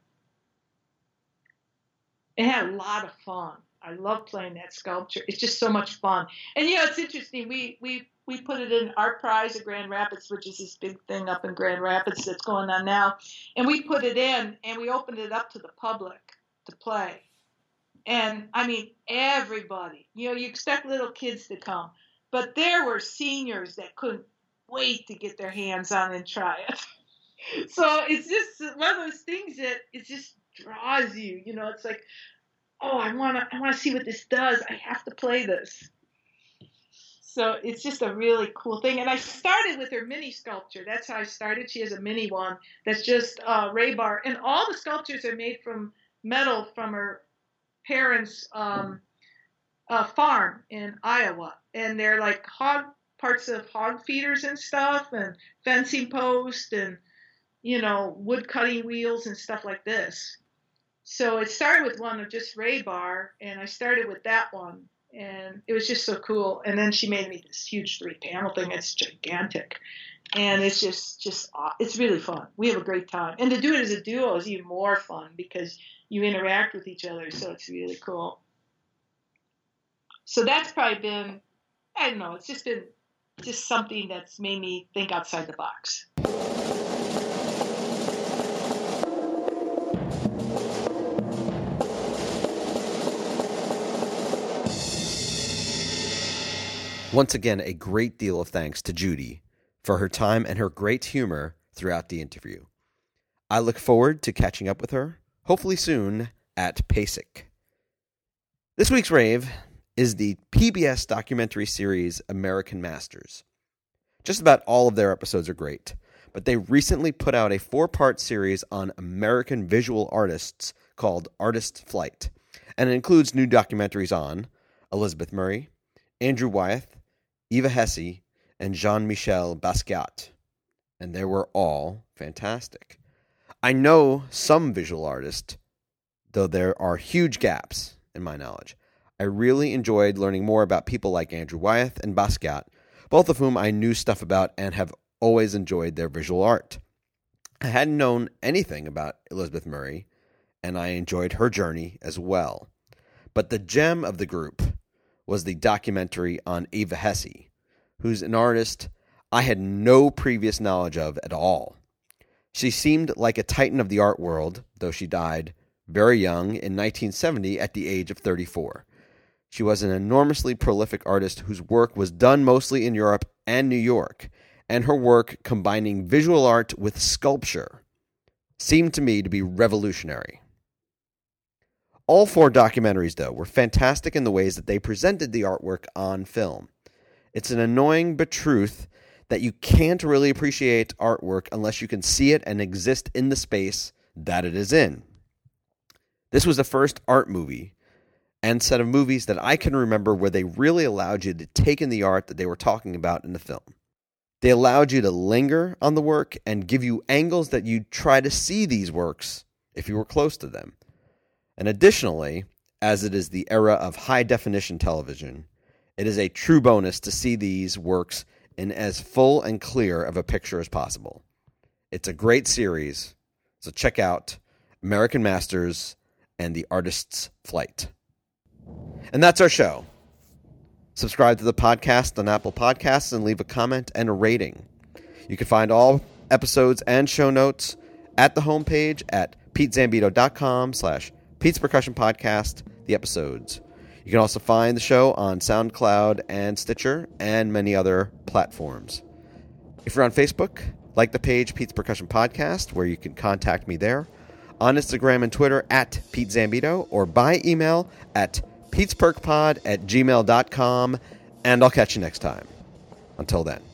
It had a lot of fun. I love playing that sculpture. It's just so much fun. And, you know, it's interesting. We we we put it in Art Prize of Grand Rapids, which is this big thing up in Grand Rapids that's going on now. And we put it in, and we opened it up to the public to play. And, I mean, everybody. You know, you expect little kids to come. But there were seniors that couldn't wait to get their hands on and try it. So it's just one of those things that it just draws you. You know, it's like, oh, I want to I want to see what this does. I have to play this. So it's just a really cool thing. And I started with her mini sculpture. That's how I started. She has a mini one that's just uh, Raybar. And all the sculptures are made from metal from her parents' um, uh, farm in Iowa. And they're like hog parts of hog feeders and stuff, and fencing posts, and, you know, wood cutting wheels and stuff like this. So it started with one of just Raybar, and I started with that one, and it was just so cool. And then she made me this huge three-panel thing. It's gigantic, and it's just, just it's really fun. We have a great time. And to do it as a duo is even more fun because you interact with each other, so it's really cool. So that's probably been, I don't know, it's just been just something that's made me think outside the box. Once again, a great deal of thanks to Judy for her time and her great humor throughout the interview. I look forward to catching up with her, hopefully soon, at PASIC. This week's rave is the P B S documentary series American Masters. Just about all of their episodes are great, but they recently put out a four-part series on American visual artists called Artist Flight, and it includes new documentaries on Elizabeth Murray, Andrew Wyeth, Eva Hesse, and Jean-Michel Basquiat, and they were all fantastic. I know some visual artists, though there are huge gaps in my knowledge. I really enjoyed learning more about people like Andrew Wyeth and Basquiat, both of whom I knew stuff about and have always enjoyed their visual art. I hadn't known anything about Elizabeth Murray, and I enjoyed her journey as well. But the gem of the group was the documentary on Eva Hesse, who's an artist I had no previous knowledge of at all. She seemed like a titan of the art world, though she died very young in nineteen seventy at the age of thirty-four. She was an enormously prolific artist whose work was done mostly in Europe and New York, and her work combining visual art with sculpture seemed to me to be revolutionary. All four documentaries, though, were fantastic in the ways that they presented the artwork on film. It's an annoying but truth that you can't really appreciate artwork unless you can see it and exist in the space that it is in. This was the first art movie and set of movies that I can remember where they really allowed you to take in the art that they were talking about in the film. They allowed you to linger on the work and give you angles that you'd try to see these works if you were close to them. And additionally, as it is the era of high-definition television, it is a true bonus to see these works in as full and clear of a picture as possible. It's a great series, so check out American Masters and The Artist's Flight. And that's our show. Subscribe to the podcast on Apple Podcasts and leave a comment and a rating. You can find all episodes and show notes at the homepage at petezambito.com slash Pete's Percussion Podcast, the episodes. You can also find the show on SoundCloud and Stitcher and many other platforms. If you're on Facebook, Like the page Pete's Percussion Podcast, where you can contact me there. On Instagram and Twitter at Pete Zambito, or by email at petesperkpod at gmail dot com. And I'll catch you next time. Until then.